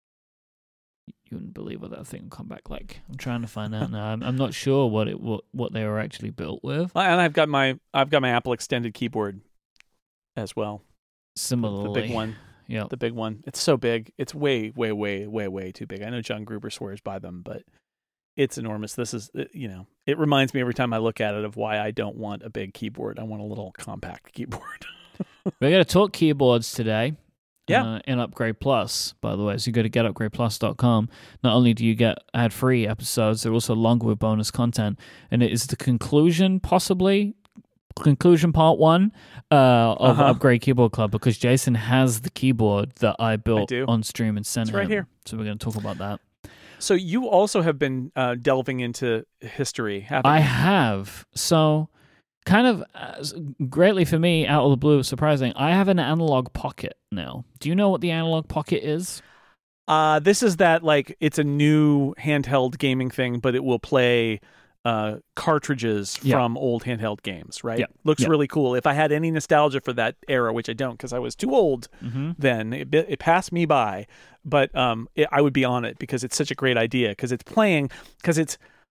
You wouldn't believe what that thing will come back like. I'm trying to find out now. I'm, I'm not sure what it, what, what they were actually built with. And I've got my, I've got my Apple extended keyboard as well. Similarly, the big one. Yeah, the big one. It's so big. It's way, way, way, way, way too big. I know John Gruber swears by them, but it's enormous. This is, you know, it reminds me every time I look at it of why I don't want a big keyboard. I want a little compact keyboard. We're going to talk keyboards today. Yeah. Uh, in Upgrade Plus, by the way. So you go to get upgrade plus dot com. Not only do you get ad-free episodes, they're also longer with bonus content. And it is the conclusion, possibly, conclusion part one uh, of uh-huh. Upgrade Keyboard Club, because Jason has the keyboard that I built I on stream and sent it's him. right here. So we're going to talk about that. So you also have been uh, delving into history, haven't I you? have. So kind of uh, greatly for me, out of the blue, surprising, I have an Analog Pocket now. Do you know what the Analog Pocket is? Uh, this is that, like, it's a new handheld gaming thing, but it will play uh, cartridges yeah. from old handheld games, right? Yeah. Looks yeah. really cool. If I had any nostalgia for that era, which I don't because I was too old mm-hmm. then, it, it passed me by, but um, it, I would be on it because it's such a great idea because it's playing, because it's,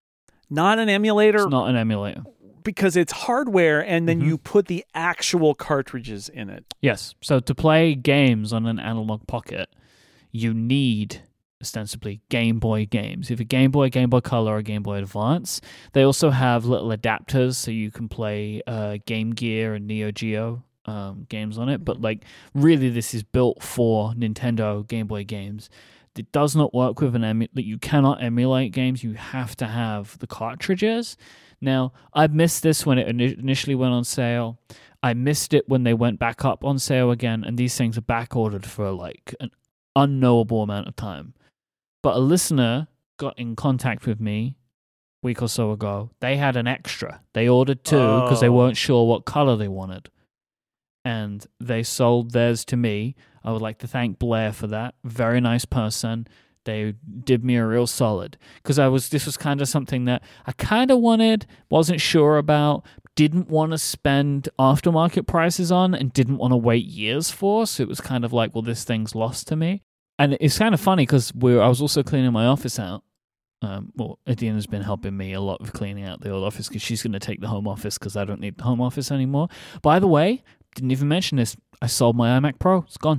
not an emulator. It's not an emulator. Because it's hardware, and then mm-hmm. you put the actual cartridges in it. Yes. So to play games on an Analog Pocket, you need ostensibly Game Boy games. If a Game Boy, Game Boy Color, or Game Boy Advance. They also have little adapters so you can play uh, Game Gear and Neo Geo um, games on it. But like, really, this is built for Nintendo Game Boy games. It does not work with an emulator. You cannot emulate games. You have to have the cartridges. Now, I missed this when it initially went on sale. I missed it when they went back up on sale again, and these things are back ordered for like an unknowable amount of time. But a listener got in contact with me a week or so ago. They had an extra. They ordered two because oh. they weren't sure what color they wanted. And they sold theirs to me. I would like to thank Blair for that. Very nice person. They did me a real solid because I was. This was kind of something that I kind of wanted, wasn't sure about, didn't want to spend aftermarket prices on, and didn't want to wait years for. So it was kind of like, well, this thing's lost to me. And it's kind of funny because we I was also cleaning my office out. Um, well, Adina's been helping me a lot with cleaning out the old office because she's going to take the home office because I don't need the home office anymore. By the way, didn't even mention this. I sold my iMac Pro. It's gone.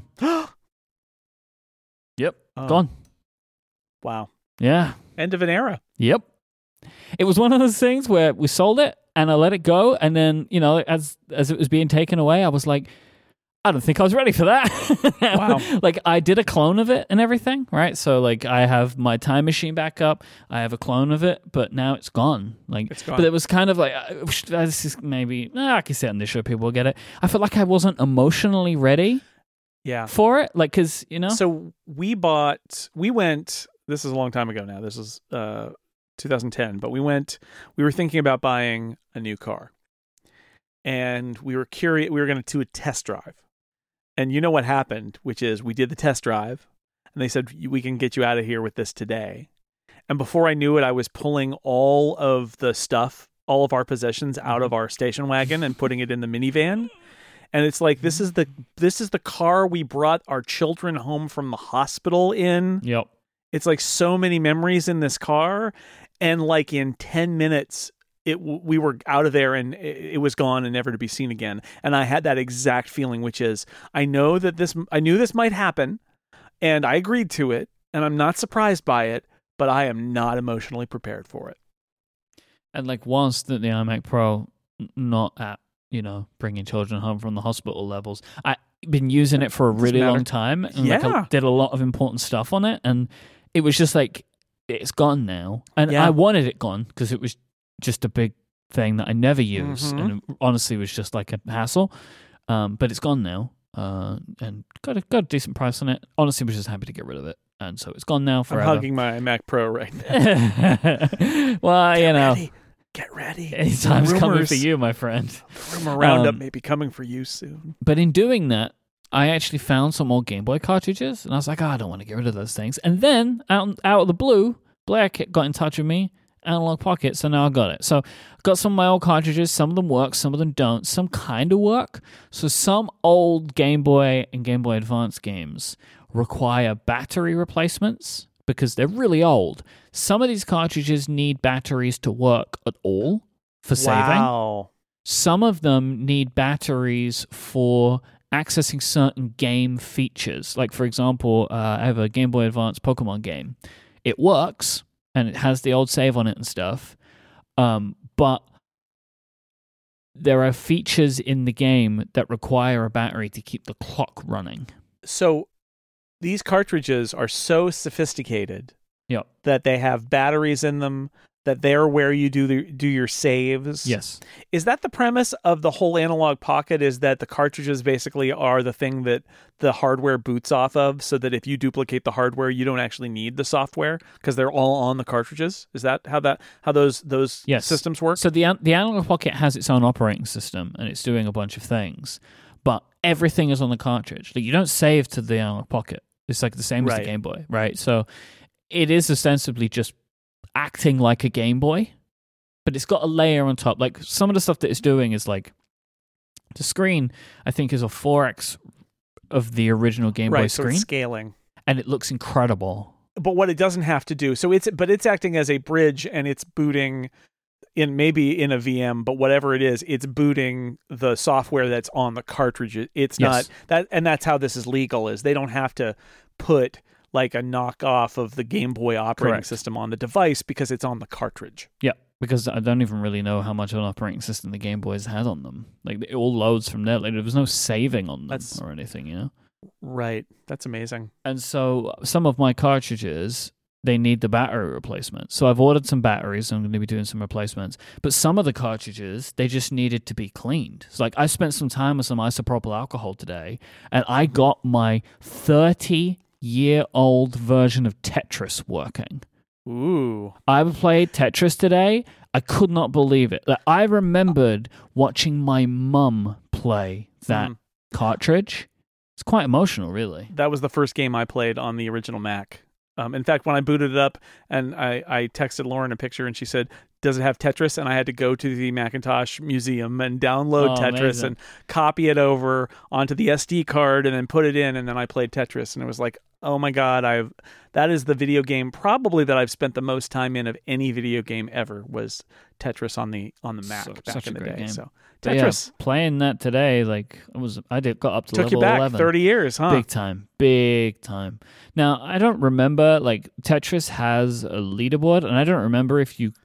Yep, oh. Gone. Wow. Yeah. End of an era. Yep. It was one of those things where we sold it and I let it go. And then, you know, as as it was being taken away, I was like, I don't think I was ready for that. Wow. Like, I did a clone of it and everything, right? So, like, I have my Time Machine back up. I have a clone of it, but now it's gone. Like, it's gone. But it was kind of like, uh, this is maybe, nah, I can say it on this show, people will get it. I felt like I wasn't emotionally ready yeah. for it. Like, because, you know? So, we bought, we went... This is a long time ago now. This is uh, two thousand ten. But we went, we were thinking about buying a new car. And we were curious, we were going to do a test drive. And you know what happened, which is we did the test drive. And they said, we can get you out of here with this today. And before I knew it, I was pulling all of the stuff, all of our possessions out of our station wagon and putting it in the minivan. And it's like, this is the this is the car we brought our children home from the hospital in. Yep. It's like so many memories in this car, and like in ten minutes, it we were out of there and it, it was gone and never to be seen again. And I had that exact feeling, which is I know that this, I knew this might happen, and I agreed to it, and I'm not surprised by it, but I am not emotionally prepared for it. And like, whilst the, the iMac Pro, not at you know bringing children home from the hospital levels, I've been using it for a really long time, and yeah. like I did a lot of important stuff on it, and it was just like, it's gone now. And yeah. I wanted it gone because it was just a big thing that I never used. Mm-hmm. And it honestly was just like a hassle. Um, but it's gone now. Uh, and got a, got a decent price on it. Honestly, was just happy to get rid of it. And so it's gone now forever. I'm hugging my Mac Pro right now. Well, Get you know. Ready. Get ready. Anytime's coming for you, my friend. The rumor roundup um, may be coming for you soon. But in doing that, I actually found some old Game Boy cartridges, and I was like, oh, I don't want to get rid of those things. And then, out, out of the blue, Blair got in touch with me, Analog Pocket, so now I got it. So, I got some of my old cartridges. Some of them work, some of them don't. Some kind of work. So, some old Game Boy and Game Boy Advance games require battery replacements because they're really old. Some of these cartridges need batteries to work at all for saving. Wow. Some of them need batteries for accessing certain game features. Like, for example, uh, I have a Game Boy Advance Pokemon game. It works, and it has the old save on it and stuff, um, but there are features in the game that require a battery to keep the clock running. So these cartridges are so sophisticated yep. that they have batteries in them, that they're where you do the, do your saves. Yes. Is that the premise of the whole Analog Pocket, is that the cartridges basically are the thing that the hardware boots off of, so that if you duplicate the hardware, you don't actually need the software because they're all on the cartridges? Is that how that how those those yes. systems work? So the the Analog Pocket has its own operating system, and it's doing a bunch of things, but everything is on the cartridge. Like, you don't save to the Analog Pocket. It's like the same right. as the Game Boy, right? So it is ostensibly just acting like a Game Boy, but it's got a layer on top. Like, some of the stuff that it's doing is like, the screen, I think, is a four X of the original Game right, Boy so screen. It's scaling. And it looks incredible. but what it doesn't have to do, so it's but it's acting as a bridge, and it's booting in maybe in a V M, but whatever it is, it's booting the software that's on the cartridge. It's Yes. not that, and that's how this is legal. Is they don't have to put like a knockoff of the Game Boy operating Correct. system on the device because it's on the cartridge. Yeah, because I don't even really know how much of an operating system the Game Boys had on them. Like, it all loads from there. Like, there was no saving on them That's- or anything, you know? Right. That's amazing. And so some of my cartridges, they need the battery replacement. So I've ordered some batteries. I'm going to be doing some replacements. But some of the cartridges, they just needed to be cleaned. So like I spent some time with some isopropyl alcohol today, and I got my thirty-year-old version of Tetris working. Ooh. I played Tetris today. I could not believe it. Like, I remembered watching my mum play that Mm. cartridge. It's quite emotional, really. That was the first game I played on the original Mac. Um, in fact, when I booted it up and I, I texted Lauren a picture and she said, does it have Tetris? And I had to go to the Macintosh Museum and download Oh, Tetris amazing. and copy it over onto the S D card and then put it in. And then I played Tetris. And it was like, oh my God, I've that is the video game probably that I've spent the most time in of any video game ever was Tetris on the on the Mac So- back such in a the great day. game. So But yeah, Tetris playing that today, like I was, I did got up to took you level back eleven. thirty years, huh? Big time, big time. Now I don't remember, like Tetris has a leaderboard, and I don't remember if you,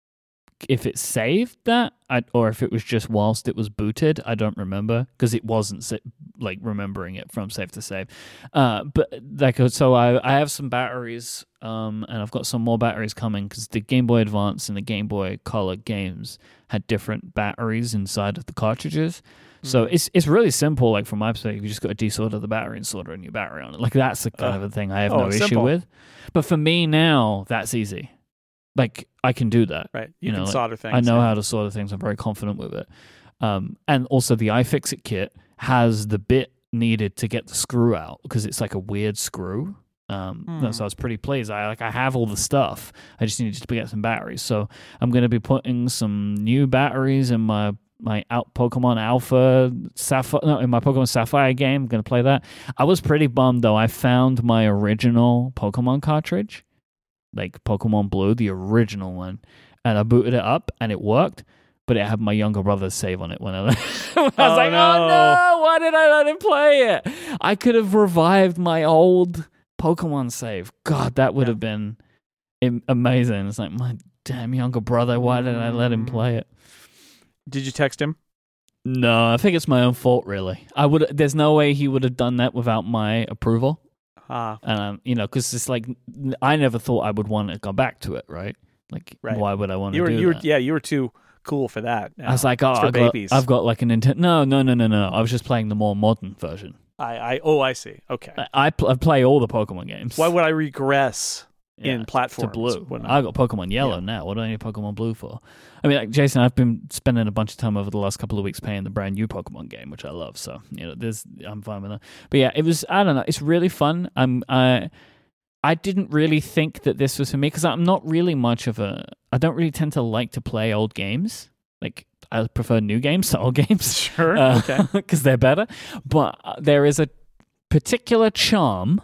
if it saved that, I, or if it was just whilst it was booted. I don't remember because it wasn't sa- like remembering it from save to save. Uh, but like so, I I have some batteries, um, and I've got some more batteries coming because the Game Boy Advance and the Game Boy Color games had different batteries inside of the cartridges. So Mm. it's it's really simple. Like from my perspective, you just got to desolder the battery and solder a new battery on it. Like that's the kind Uh, of a thing I have oh, no issue simple. with. But for me now, that's easy. Like I can do that. Right. You, You can know, like, solder things. I know yeah. how to solder things. I'm very confident with it. Um, and also the iFixit kit has the bit needed to get the screw out because it's like a weird screw. Um, Hmm. So I was pretty pleased. I like I have all the stuff. I just needed to get some batteries. So I'm going to be putting some new batteries in my my out Pokemon Alpha Sapphire. No, in my Pokemon Sapphire game. I'm going to play that. I was pretty bummed though. I found my original Pokemon cartridge, like Pokemon Blue, the original one, and I booted it up and it worked. But it had my younger brother's save on it when I, I was Oh, like, no. oh no, why did I let him play it? I could have revived my old Pokemon save. God, that would Yeah. have been am- amazing. It's like, my damn younger brother, why did I let him play it? Did you text him? No, I think it's my own fault, really. I would. There's no way he would have done that without my approval. Ah, Um, you know, because it's like I never thought I would want to go back to it, right? Like, Right. why would I want to you were do you were that? yeah you were too cool for that. I was like, oh, It's for I've got, babies. I've got like a Nintendo. No, no, no, no, no. I was just playing the more modern version. I, I oh I see. Okay. I, I, pl- I play all the Pokemon games. Why would I regress Yeah, in to platforms? blue? when I got Pokemon Yellow Yeah. now. What do I need Pokemon Blue for? I mean, like Jason, I've been spending a bunch of time over the last couple of weeks playing the brand new Pokemon game, which I love. So you know, there's I'm fine with that. But yeah, it was. I don't know. It's really fun. I'm. I. I didn't really think that this was for me because I'm not really much of a. I don't really tend to like to play old games. Like I prefer new games to old games. Sure. Uh, okay. because they're better. But uh, there is a particular charm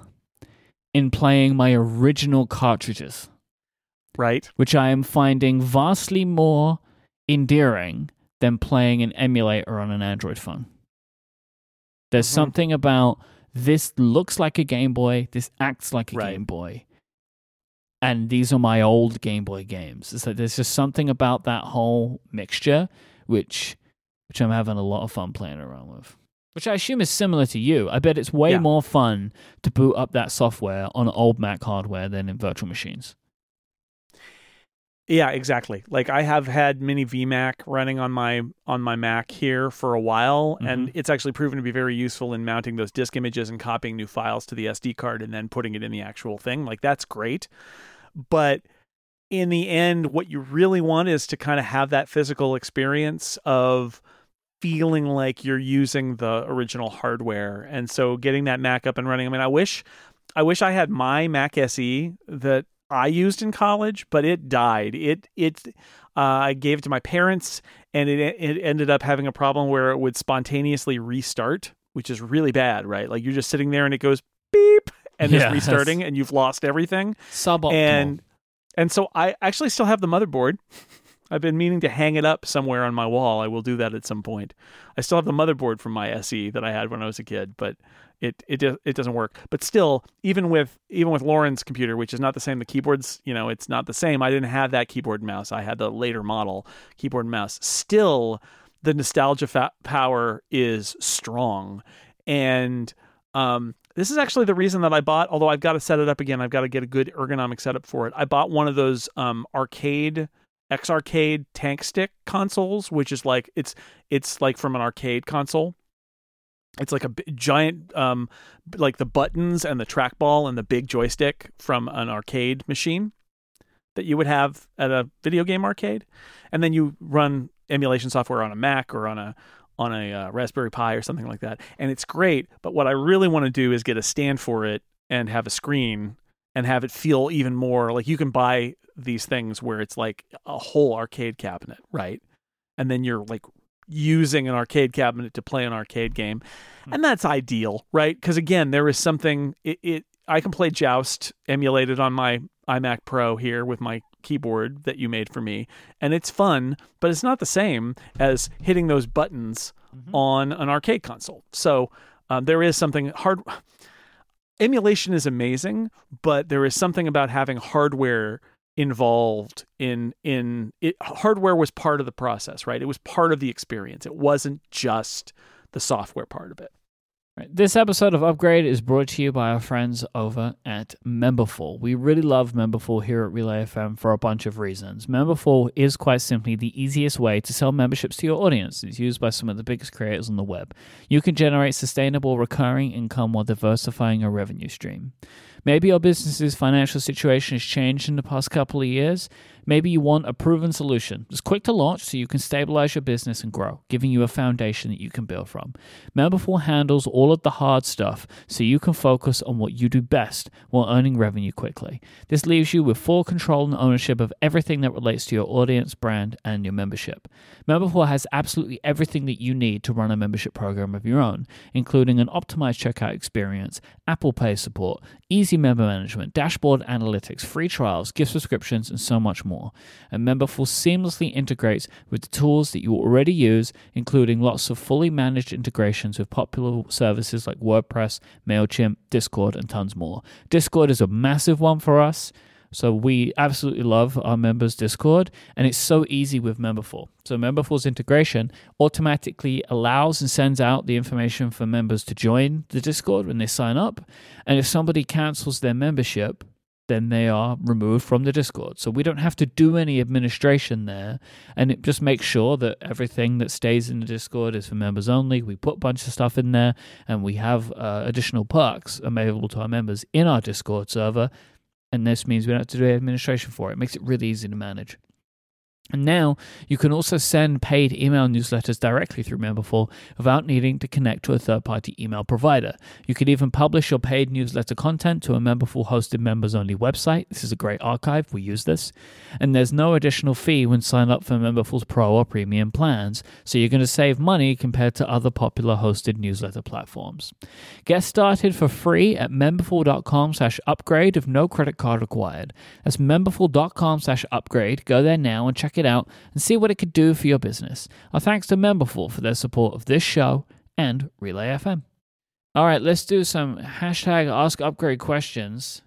in playing my original cartridges, Right. which I am finding vastly more endearing than playing an emulator on an Android phone. There's Mhm. something about this looks like a Game Boy, this acts like a Right. Game Boy, and these are my old Game Boy games. It's like there's just something about that whole mixture which which I'm having a lot of fun playing around with. Which I assume is similar to you. I bet it's way Yeah. more fun to boot up that software on old Mac hardware than in virtual machines. Yeah, exactly. Like I have had Mini V Mac running on my on my Mac here for a while, and Mm-hmm. it's actually proven to be very useful in mounting those disk images and copying new files to the S D card and then putting it in the actual thing. Like that's great. But in the end, what you really want is to kind of have that physical experience of feeling like you're using the original hardware. And so getting that Mac up and running. I mean, I wish I wish I had my Mac S E that I used in college, but it died. It it uh, I gave it to my parents, and it it ended up having a problem where it would spontaneously restart, which is really bad, right? Like you're just sitting there and it goes beep, and Yes. it's restarting and you've lost everything. Suboptimal. And and so I actually still have the motherboard. I've been meaning to hang it up somewhere on my wall. I will do that at some point. I still have the motherboard from my S E that I had when I was a kid, but it it it doesn't work. But still, even with even with Lauren's computer, which is not the same, the keyboard's, you know, it's not the same. I didn't have that keyboard and mouse. I had the later model keyboard and mouse. Still, the nostalgia fa- power is strong. And um, this is actually the reason that I bought, although I've got to set it up again. I've got to get a good ergonomic setup for it. I bought one of those um, arcade X-Arcade tank stick consoles, which is like it's it's like from an arcade console. It's like a b- giant um like the buttons and the trackball and the big joystick from an arcade machine that you would have at a video game arcade, and then you run emulation software on a Mac or on a on a uh, Raspberry Pi or something like that, and it's great. But what I really want to do is get a stand for it and have a screen and have it feel even more like you can buy these things where it's like a whole arcade cabinet, right? And then you're like using an arcade cabinet to play an arcade game. And that's ideal, right? Because again, there is something, it, it I can play Joust emulated on my iMac Pro here with my keyboard that you made for me. And it's fun, but it's not the same as hitting those buttons mm-hmm. on an arcade console. So um, there is something hard. Emulation is amazing, but there is something about having hardware involved in in it. Hardware was part of the process, right? It was part of the experience. It wasn't just the software part of it. Right. This episode of Upgrade is brought to you by our friends over at Memberful. We really love Memberful here at Relay F M for a bunch of reasons. Memberful is quite simply the easiest way to sell memberships to your audience. It's used by some of the biggest creators on the web. You can generate sustainable recurring income while diversifying your revenue stream. Maybe your business's financial situation has changed in the past couple of years. Maybe you want a proven solution that's quick to launch so you can stabilize your business and grow, giving you a foundation that you can build from. Memberful handles all of the hard stuff so you can focus on what you do best while earning revenue quickly. This leaves you with full control and ownership of everything that relates to your audience, brand, and your membership. Memberful has absolutely everything that you need to run a membership program of your own, including an optimized checkout experience, Apple Pay support, easy member management, dashboard analytics, free trials, gift subscriptions, and so much more. And Memberful seamlessly integrates with the tools that you already use, including lots of fully managed integrations with popular services like WordPress, MailChimp, Discord, and tons more. Discord is a massive one for us, so we absolutely love our members' Discord, and it's so easy with Memberful. So Memberful's integration automatically allows and sends out the information for members to join the Discord when they sign up, and if somebody cancels their membership, then they are removed from the Discord. So we don't have to do any administration there, and it just makes sure that everything that stays in the Discord is for members only. We put a bunch of stuff in there, and we have uh, additional perks available to our members in our Discord server, and this means we don't have to do administration for it. It makes it really easy to manage. And now you can also send paid email newsletters directly through Memberful without needing to connect to a third-party email provider. You can even publish your paid newsletter content to a Memberful hosted members-only website. This is a great archive. We use this. And there's no additional fee when signed up for Memberful's Pro or Premium plans, so you're going to save money compared to other popular hosted newsletter platforms. Get started for free at memberful.com slash upgrade with no credit card required. That's memberful.com slash upgrade. Go there now and check it out and see what it could do for your business. Our thanks to Memberful for their support of this show and Relay F M. All right, let's do some hashtag Ask Upgrade questions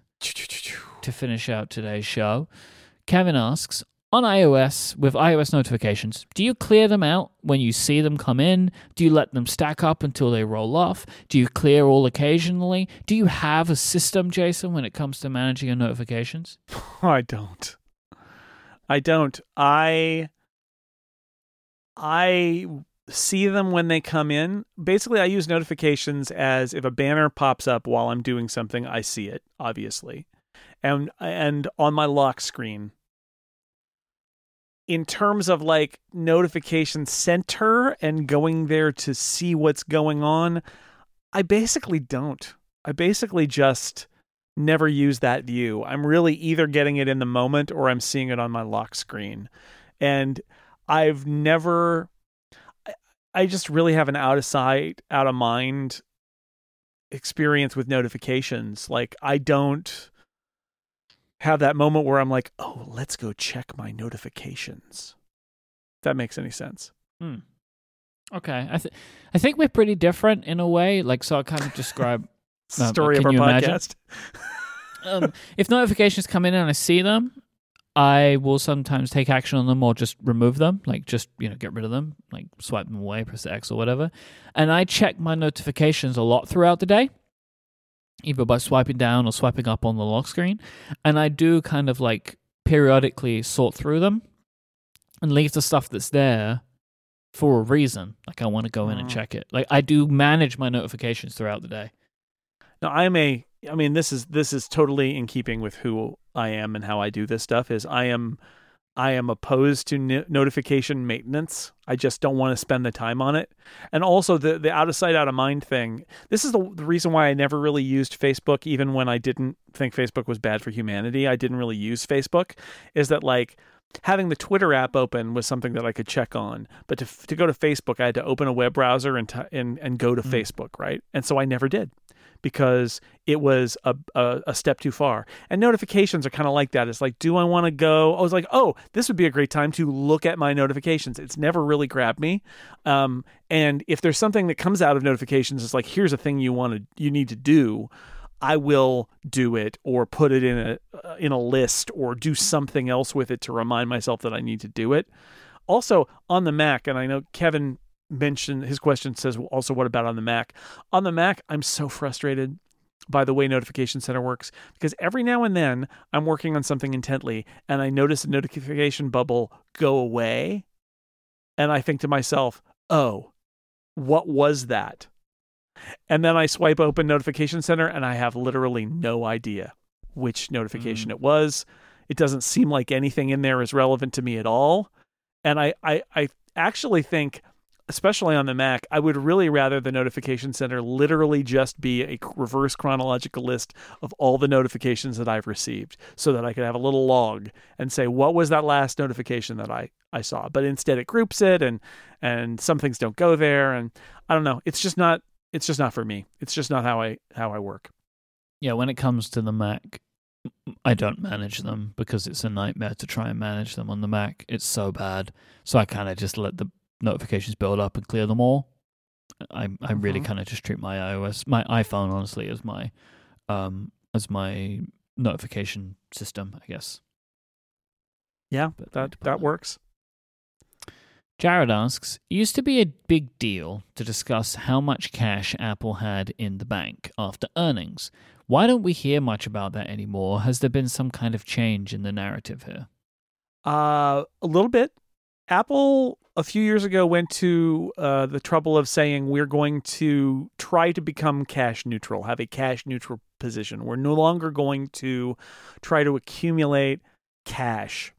to finish out today's show. Kevin asks, on iOS, with iOS notifications, do you clear them out when you see them come in? Do you let them stack up until they roll off? Do you clear all occasionally? Do you have a system, Jason, when it comes to managing your notifications? I don't. I don't. I I see them when they come in. Basically, I use notifications as if a banner pops up while I'm doing something, I see it, obviously. And and on my lock screen. In terms of like notification center and going there to see what's going on, I basically don't. I basically just never use that view. I'm really either getting it in the moment or I'm seeing it on my lock screen. And I've never, I just really have an out of sight, out of mind experience with notifications. Like, I don't have that moment where I'm like, oh, let's go check my notifications. If that makes any sense. Hmm. Okay. I, th- I think we're pretty different in a way. Like, so I'll kind of describe... um, Story of can our you imagine? podcast. um, if notifications come in and I see them, I will sometimes take action on them or just remove them, like just, you know, get rid of them, like swipe them away, press the X or whatever. And I check my notifications a lot throughout the day, either by swiping down or swiping up on the lock screen. And I do kind of like periodically sort through them and leave the stuff that's there for a reason. Like I want to go in and check it. Like I do manage my notifications throughout the day. Now, I'm a, I mean, this is this is totally in keeping with who I am and how I do this stuff. Is I am, I am opposed to no- notification maintenance. I just don't want to spend the time on it. And also the the out of sight, out of mind thing. This is the, the reason why I never really used Facebook, even when I didn't think Facebook was bad for humanity. I didn't really use Facebook. Is that like having the Twitter app open was something that I could check on, but to to go to Facebook, I had to open a web browser and t- and and go to mm. Facebook, right? And so I never did, because it was a, a, a step too far. And notifications are kind of like that. It's like, do I want to go? I was like, oh, this would be a great time to look at my notifications. It's never really grabbed me. Um, and if there's something that comes out of notifications, it's like, here's a thing you want to, you need to do, I will do it or put it in a uh, in a list or do something else with it to remind myself that I need to do it. Also on the Mac, and I know Kevin mentioned, his question says also, what about on the Mac? On the Mac, I'm so frustrated by the way Notification Center works, because every now and then I'm working on something intently and I notice a notification bubble go away. And I think to myself, oh, what was that? And then I swipe open Notification Center and I have literally no idea which notification mm. it was. It doesn't seem like anything in there is relevant to me at all. And I, I, I actually think, especially on the Mac, I would really rather the Notification Center literally just be a reverse chronological list of all the notifications that I've received, so that I could have a little log and say, what was that last notification that I, I saw? But instead it groups it, and and some things don't go there. And I don't know. It's just not, it's just not for me. It's just not how I, how I work. Yeah. When it comes to the Mac, I don't manage them because it's a nightmare to try and manage them on the Mac. It's so bad. So I kind of just let the notifications build up and clear them all. I I mm-hmm. really kind of just treat my iOS, my iPhone, honestly, as my um as my notification system, I guess. Yeah, but that that works. Jared asks, it used to be a big deal to discuss how much cash Apple had in the bank after earnings. Why don't we hear much about that anymore? Has there been some kind of change in the narrative here? Uh, a little bit. Apple a few years ago went to uh, the trouble of saying we're going to try to become cash neutral, have a cash neutral position. We're no longer going to try to accumulate cash.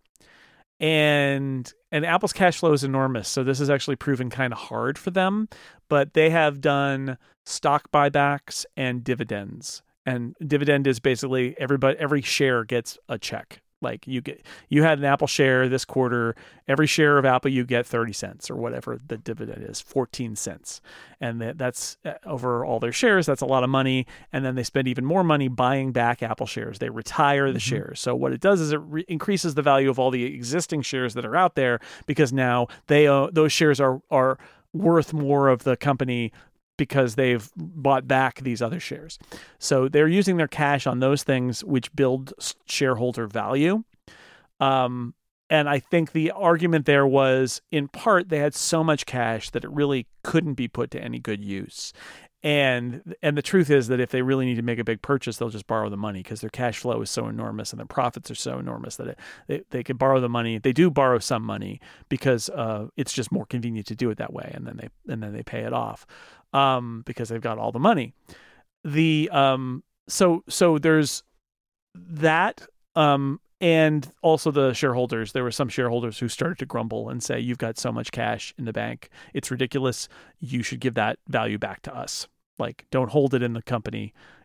And and Apple's cash flow is enormous, so this has actually proven kind of hard for them. But they have done stock buybacks and dividends. And dividend is basically everybody every share gets a check. Like you get, you had an Apple share this quarter, every share of Apple you get thirty cents or whatever the dividend is, fourteen cents. And that, that's over all their shares. That's a lot of money. And then they spend even more money buying back Apple shares. They retire the mm-hmm. shares. So what it does is it re- increases the value of all the existing shares that are out there, because now they uh, those shares are are worth more of the company because they've bought back these other shares. So they're using their cash on those things which build shareholder value. Um, and I think the argument there was, in part, they had so much cash that it really couldn't be put to any good use. And and the truth is that if they really need to make a big purchase, they'll just borrow the money, because their cash flow is so enormous and their profits are so enormous that it, they, they can borrow the money. They do borrow some money because uh, it's just more convenient to do it that way, and then they and then they pay it off um, because they've got all the money. The um, so so there's that. Um, And also the shareholders, there were some shareholders who started to grumble and say, you've got so much cash in the bank. It's ridiculous. You should give that value back to us. Like, don't hold it in the company.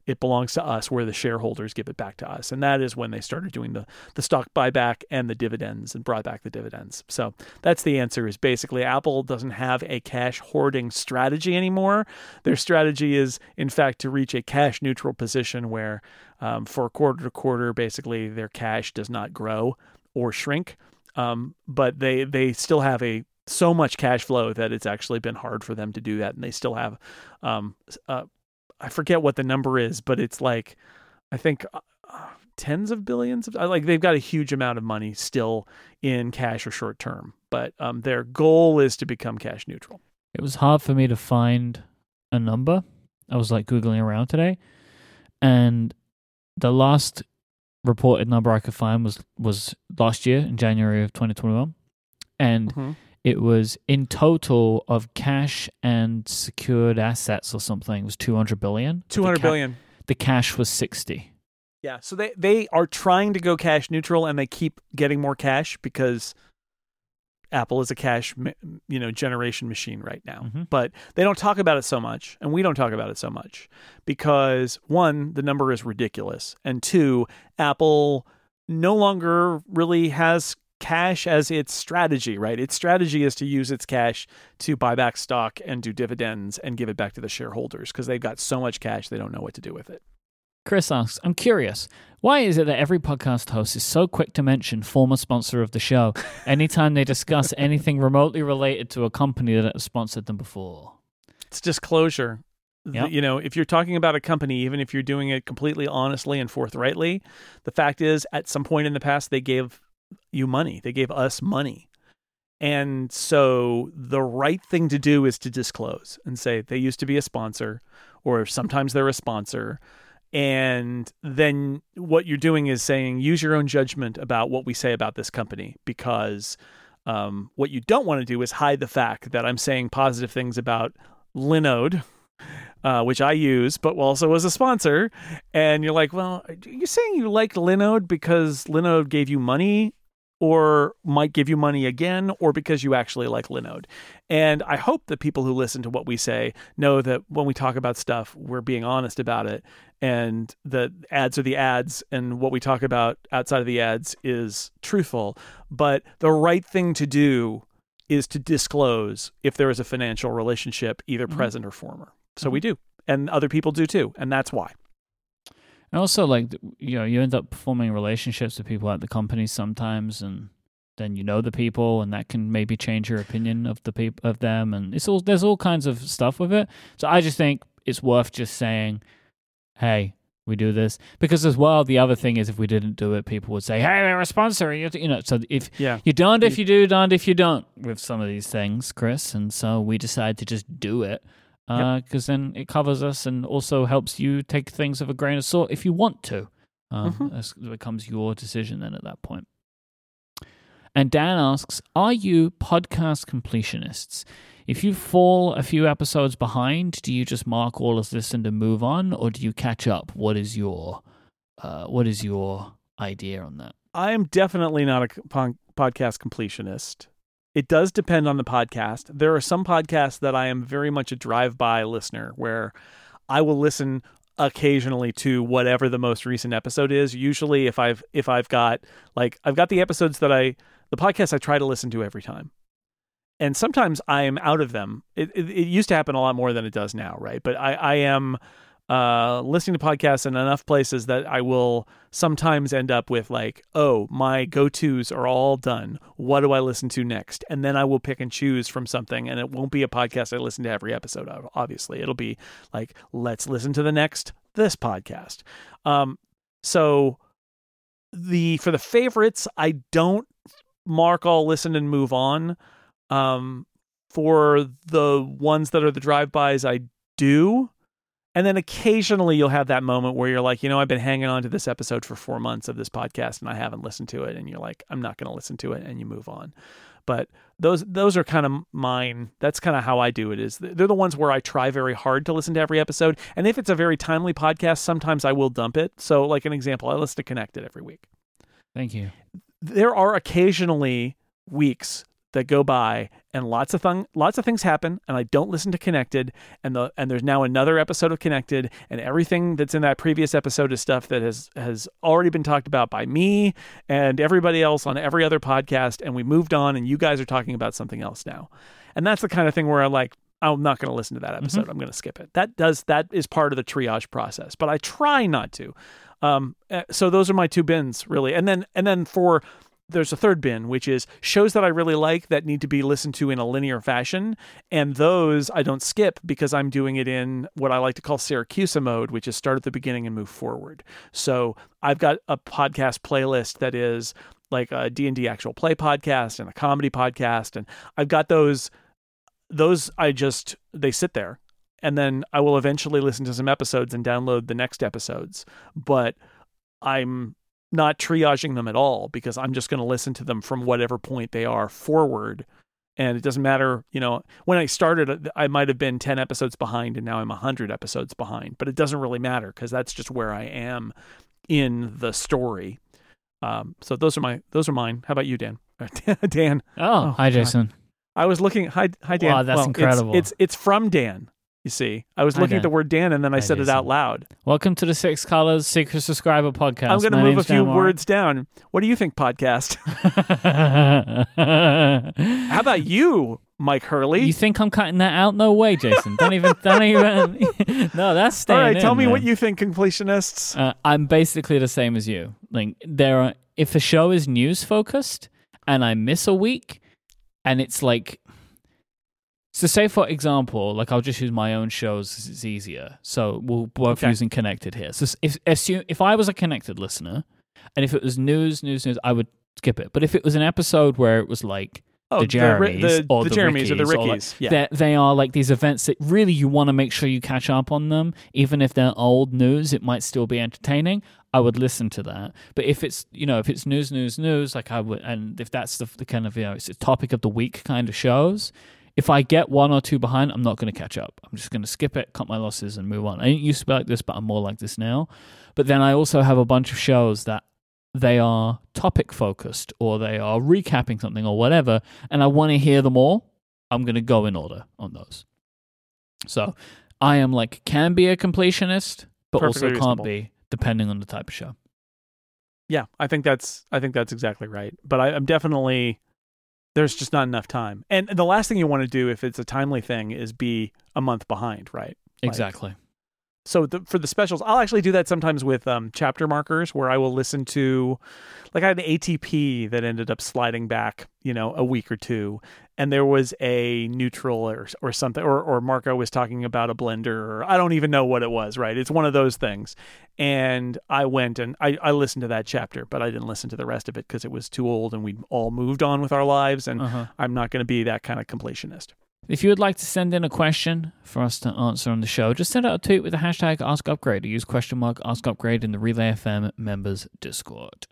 it belongs to us, where the shareholders give it back to us. And that is when they started doing the, the stock buyback and the dividends and brought back the dividends. So that's the answer, is basically Apple doesn't have a cash hoarding strategy anymore. Their strategy is, in fact, to reach a cash neutral position where um, for quarter to quarter, basically their cash does not grow or shrink. Um, but they, they still have a so much cash flow that it's actually been hard for them to do that. And they still have, um, uh, I forget what the number is, but it's like, I think uh, tens of billions of, like they've got a huge amount of money still in cash or short term, but um, their goal is to become cash neutral. It was hard for me to find a number. I was like Googling around today, and the last reported number I could find was, was last year in January of twenty twenty-one. And mm-hmm. it was in total of cash and secured assets or something. It was two hundred billion. two hundred the ca- billion. The cash was sixty. Yeah. So they, they are trying to go cash neutral, and they keep getting more cash because Apple is a cash, you know, generation machine right now. Mm-hmm. But they don't talk about it so much, and we don't talk about it so much because, one, the number is ridiculous, and two, Apple no longer really has cash as its strategy, right? Its strategy is to use its cash to buy back stock and do dividends and give it back to the shareholders because they've got so much cash they don't know what to do with it. Chris asks, I'm curious, why is it that every podcast host is so quick to mention former sponsor of the show anytime they discuss anything remotely related to a company that has sponsored them before? It's disclosure. Yep. You know, if you're talking about a company, even if you're doing it completely honestly and forthrightly, the fact is at some point in the past, they gave you money. They gave us money. And so the right thing to do is to disclose and say they used to be a sponsor, or sometimes they're a sponsor. And then what you're doing is saying, use your own judgment about what we say about this company, because um, what you don't want to do is hide the fact that I'm saying positive things about Linode, uh, which I use, but also as a sponsor. And you're like, well, are you saying you liked Linode because Linode gave you money, or might give you money again, or because you actually like Linode? And I hope that people who listen to what we say know that when we talk about stuff, we're being honest about it, and the ads are the ads, and what we talk about outside of the ads is truthful. But the right thing to do is to disclose if there is a financial relationship, either mm-hmm. present or former. So mm-hmm. we do, and other people do too, and that's why. And also, like, you know, you end up forming relationships with people at the company sometimes, and then you know the people, and that can maybe change your opinion of the peop- of them, and it's all there's all kinds of stuff with it. So I just think it's worth just saying, "Hey, we do this," because as well, the other thing is if we didn't do it, people would say, "Hey, they're a sponsor," you know. So if yeah. you're darned if you do, darned if you don't with some of these things, Chris, and so we decided to just do it. Because uh, yep. then it covers us and also helps you take things with a grain of salt if you want to. Um, mm-hmm. It becomes your decision then at that point. And Dan asks, are you podcast completionists? If you fall a few episodes behind, do you just mark all as listened and move on, or do you catch up? What is your uh, what is your idea on that? I am definitely not a podcast completionist. It does depend on the podcast. There are some podcasts that I am very much a drive-by listener, where I will listen occasionally to whatever the most recent episode is. Usually if I've if I've got like I've got the episodes that I the podcasts I try to listen to every time. And sometimes I am out of them. It, it, it used to happen a lot more than it does now, right? But I, I am uh, listening to podcasts in enough places that I will sometimes end up with like, oh, my go-tos are all done. What do I listen to next? And then I will pick and choose from something, and it won't be a podcast I listen to every episode of, obviously. It'll be like, let's listen to the next this podcast. Um, so the for the favorites, I don't mark all listen and move on. Um, for the ones that are the drive-bys, I do. And then occasionally you'll have that moment where you're like, you know, I've been hanging on to this episode for four months of this podcast and I haven't listened to it. And you're like, I'm not going to listen to it. And you move on. But those those are kind of mine. That's kind of how I do it. Is they're the ones where I try very hard to listen to every episode. And if it's a very timely podcast, sometimes I will dump it. So like an example, I listen to Connected every week. Thank you. There are occasionally weeks that go by, and lots of thing, lots of things happen, and I don't listen to Connected, and the and there's now another episode of Connected, and everything that's in that previous episode is stuff that has has already been talked about by me and everybody else on every other podcast, and we moved on, and you guys are talking about something else now. And that's the kind of thing where I'm like, I'm not going to listen to that episode. Mm-hmm. I'm going to skip it. That does that is part of the triage process, but I try not to. Um, so those are my two bins, really. And then and then for there's a third bin, which is shows that I really like that need to be listened to in a linear fashion. And those I don't skip because I'm doing it in what I like to call Syracusa mode, which is start at the beginning and move forward. So I've got a podcast playlist that is like a D and D actual play podcast and a comedy podcast. And I've got those, those I just, they sit there. And then I will eventually listen to some episodes and download the next episodes. But I'm not triaging them at all because I'm just going to listen to them from whatever point they are forward. And it doesn't matter, you know, when I started, I might have been ten episodes behind and now I'm one hundred episodes behind, but it doesn't really matter because that's just where I am in the story. Um, so those are my, those are mine. How about you, Dan? Dan. Oh, oh hi, Jason. God. I was looking, hi, hi Dan. Wow, that's well, incredible. It's, it's, it's from Dan. You see, I was looking Hi, at the word Dan and then I Hi, said Jason. it out loud. Welcome to the Six Colors Secret Subscriber Podcast. I'm going to My move a name's few Dan words down. What do you think, podcast? How about you, Mike Hurley? You think I'm cutting that out? No way, Jason. Don't even, don't even. No, that's staying All right, in, tell me man. what you think, completionists. Uh, I'm basically the same as you. Like, there are, if a show is news focused and I miss a week and it's like, so say, for example, like I'll just use my own shows because it's easier. So we'll both okay. using Connected here. So if, assume, if I was a Connected listener and if it was news, news, news, I would skip it. But if it was an episode where it was like oh, the Jeremys the, the, or the, the Jeremys Rickies, or the Rickies, like, yeah. they are like these events that really you want to make sure you catch up on them. Even if they're old news, it might still be entertaining. I would listen to that. But if it's, you know, if it's news, news, news, like I would, and if that's the, the kind of, you know, it's a topic of the week kind of shows, if I get one or two behind, I'm not going to catch up. I'm just going to skip it, cut my losses, and move on. I didn't used to be like this, but I'm more like this now. But then I also have a bunch of shows that they are topic focused or they are recapping something or whatever, and I want to hear them all. I'm going to go in order on those. So I am like, can be a completionist, but Perfectly also can't reasonable. be, depending on the type of show. Yeah, I think that's I think that's exactly right. But I, I'm definitely... There's just not enough time. And the last thing you want to do if it's a timely thing is be a month behind, right? Like, Exactly. so the, for the specials, I'll actually do that sometimes with um, chapter markers where I will listen to, like I had an A T P that ended up sliding back, you know, a week or two. And there was a neutral or or something, or, or Marco was talking about a blender, or I don't even know what it was, right? It's one of those things. And I went and I, I listened to that chapter, but I didn't listen to the rest of it because it was too old and we all moved on with our lives. And Uh-huh. I'm not going to be that kind of completionist. If you would like to send in a question for us to answer on the show, just send out a tweet with the hashtag AskUpgrade or use question mark AskUpgrade in the Relay F M members Discord.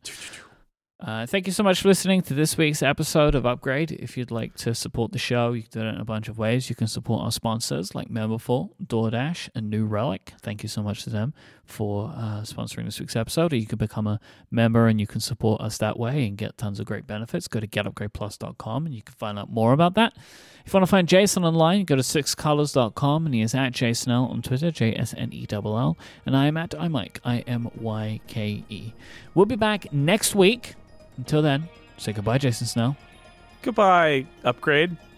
Uh, thank you so much for listening to this week's episode of Upgrade. If you'd like to support the show, you can do it in a bunch of ways. You can support our sponsors like Memberful, DoorDash, and New Relic. Thank you so much to them for uh, sponsoring this week's episode. Or you can become a member and you can support us that way and get tons of great benefits. Go to get upgrade plus dot com and you can find out more about that. If you want to find Jason online, go to six colors dot com and he is at JSnell on Twitter, J S N E L L. And I am at iMyke, I M Y K E. We'll be back next week. Until then, say goodbye, Jason Snell. Goodbye, Upgrade.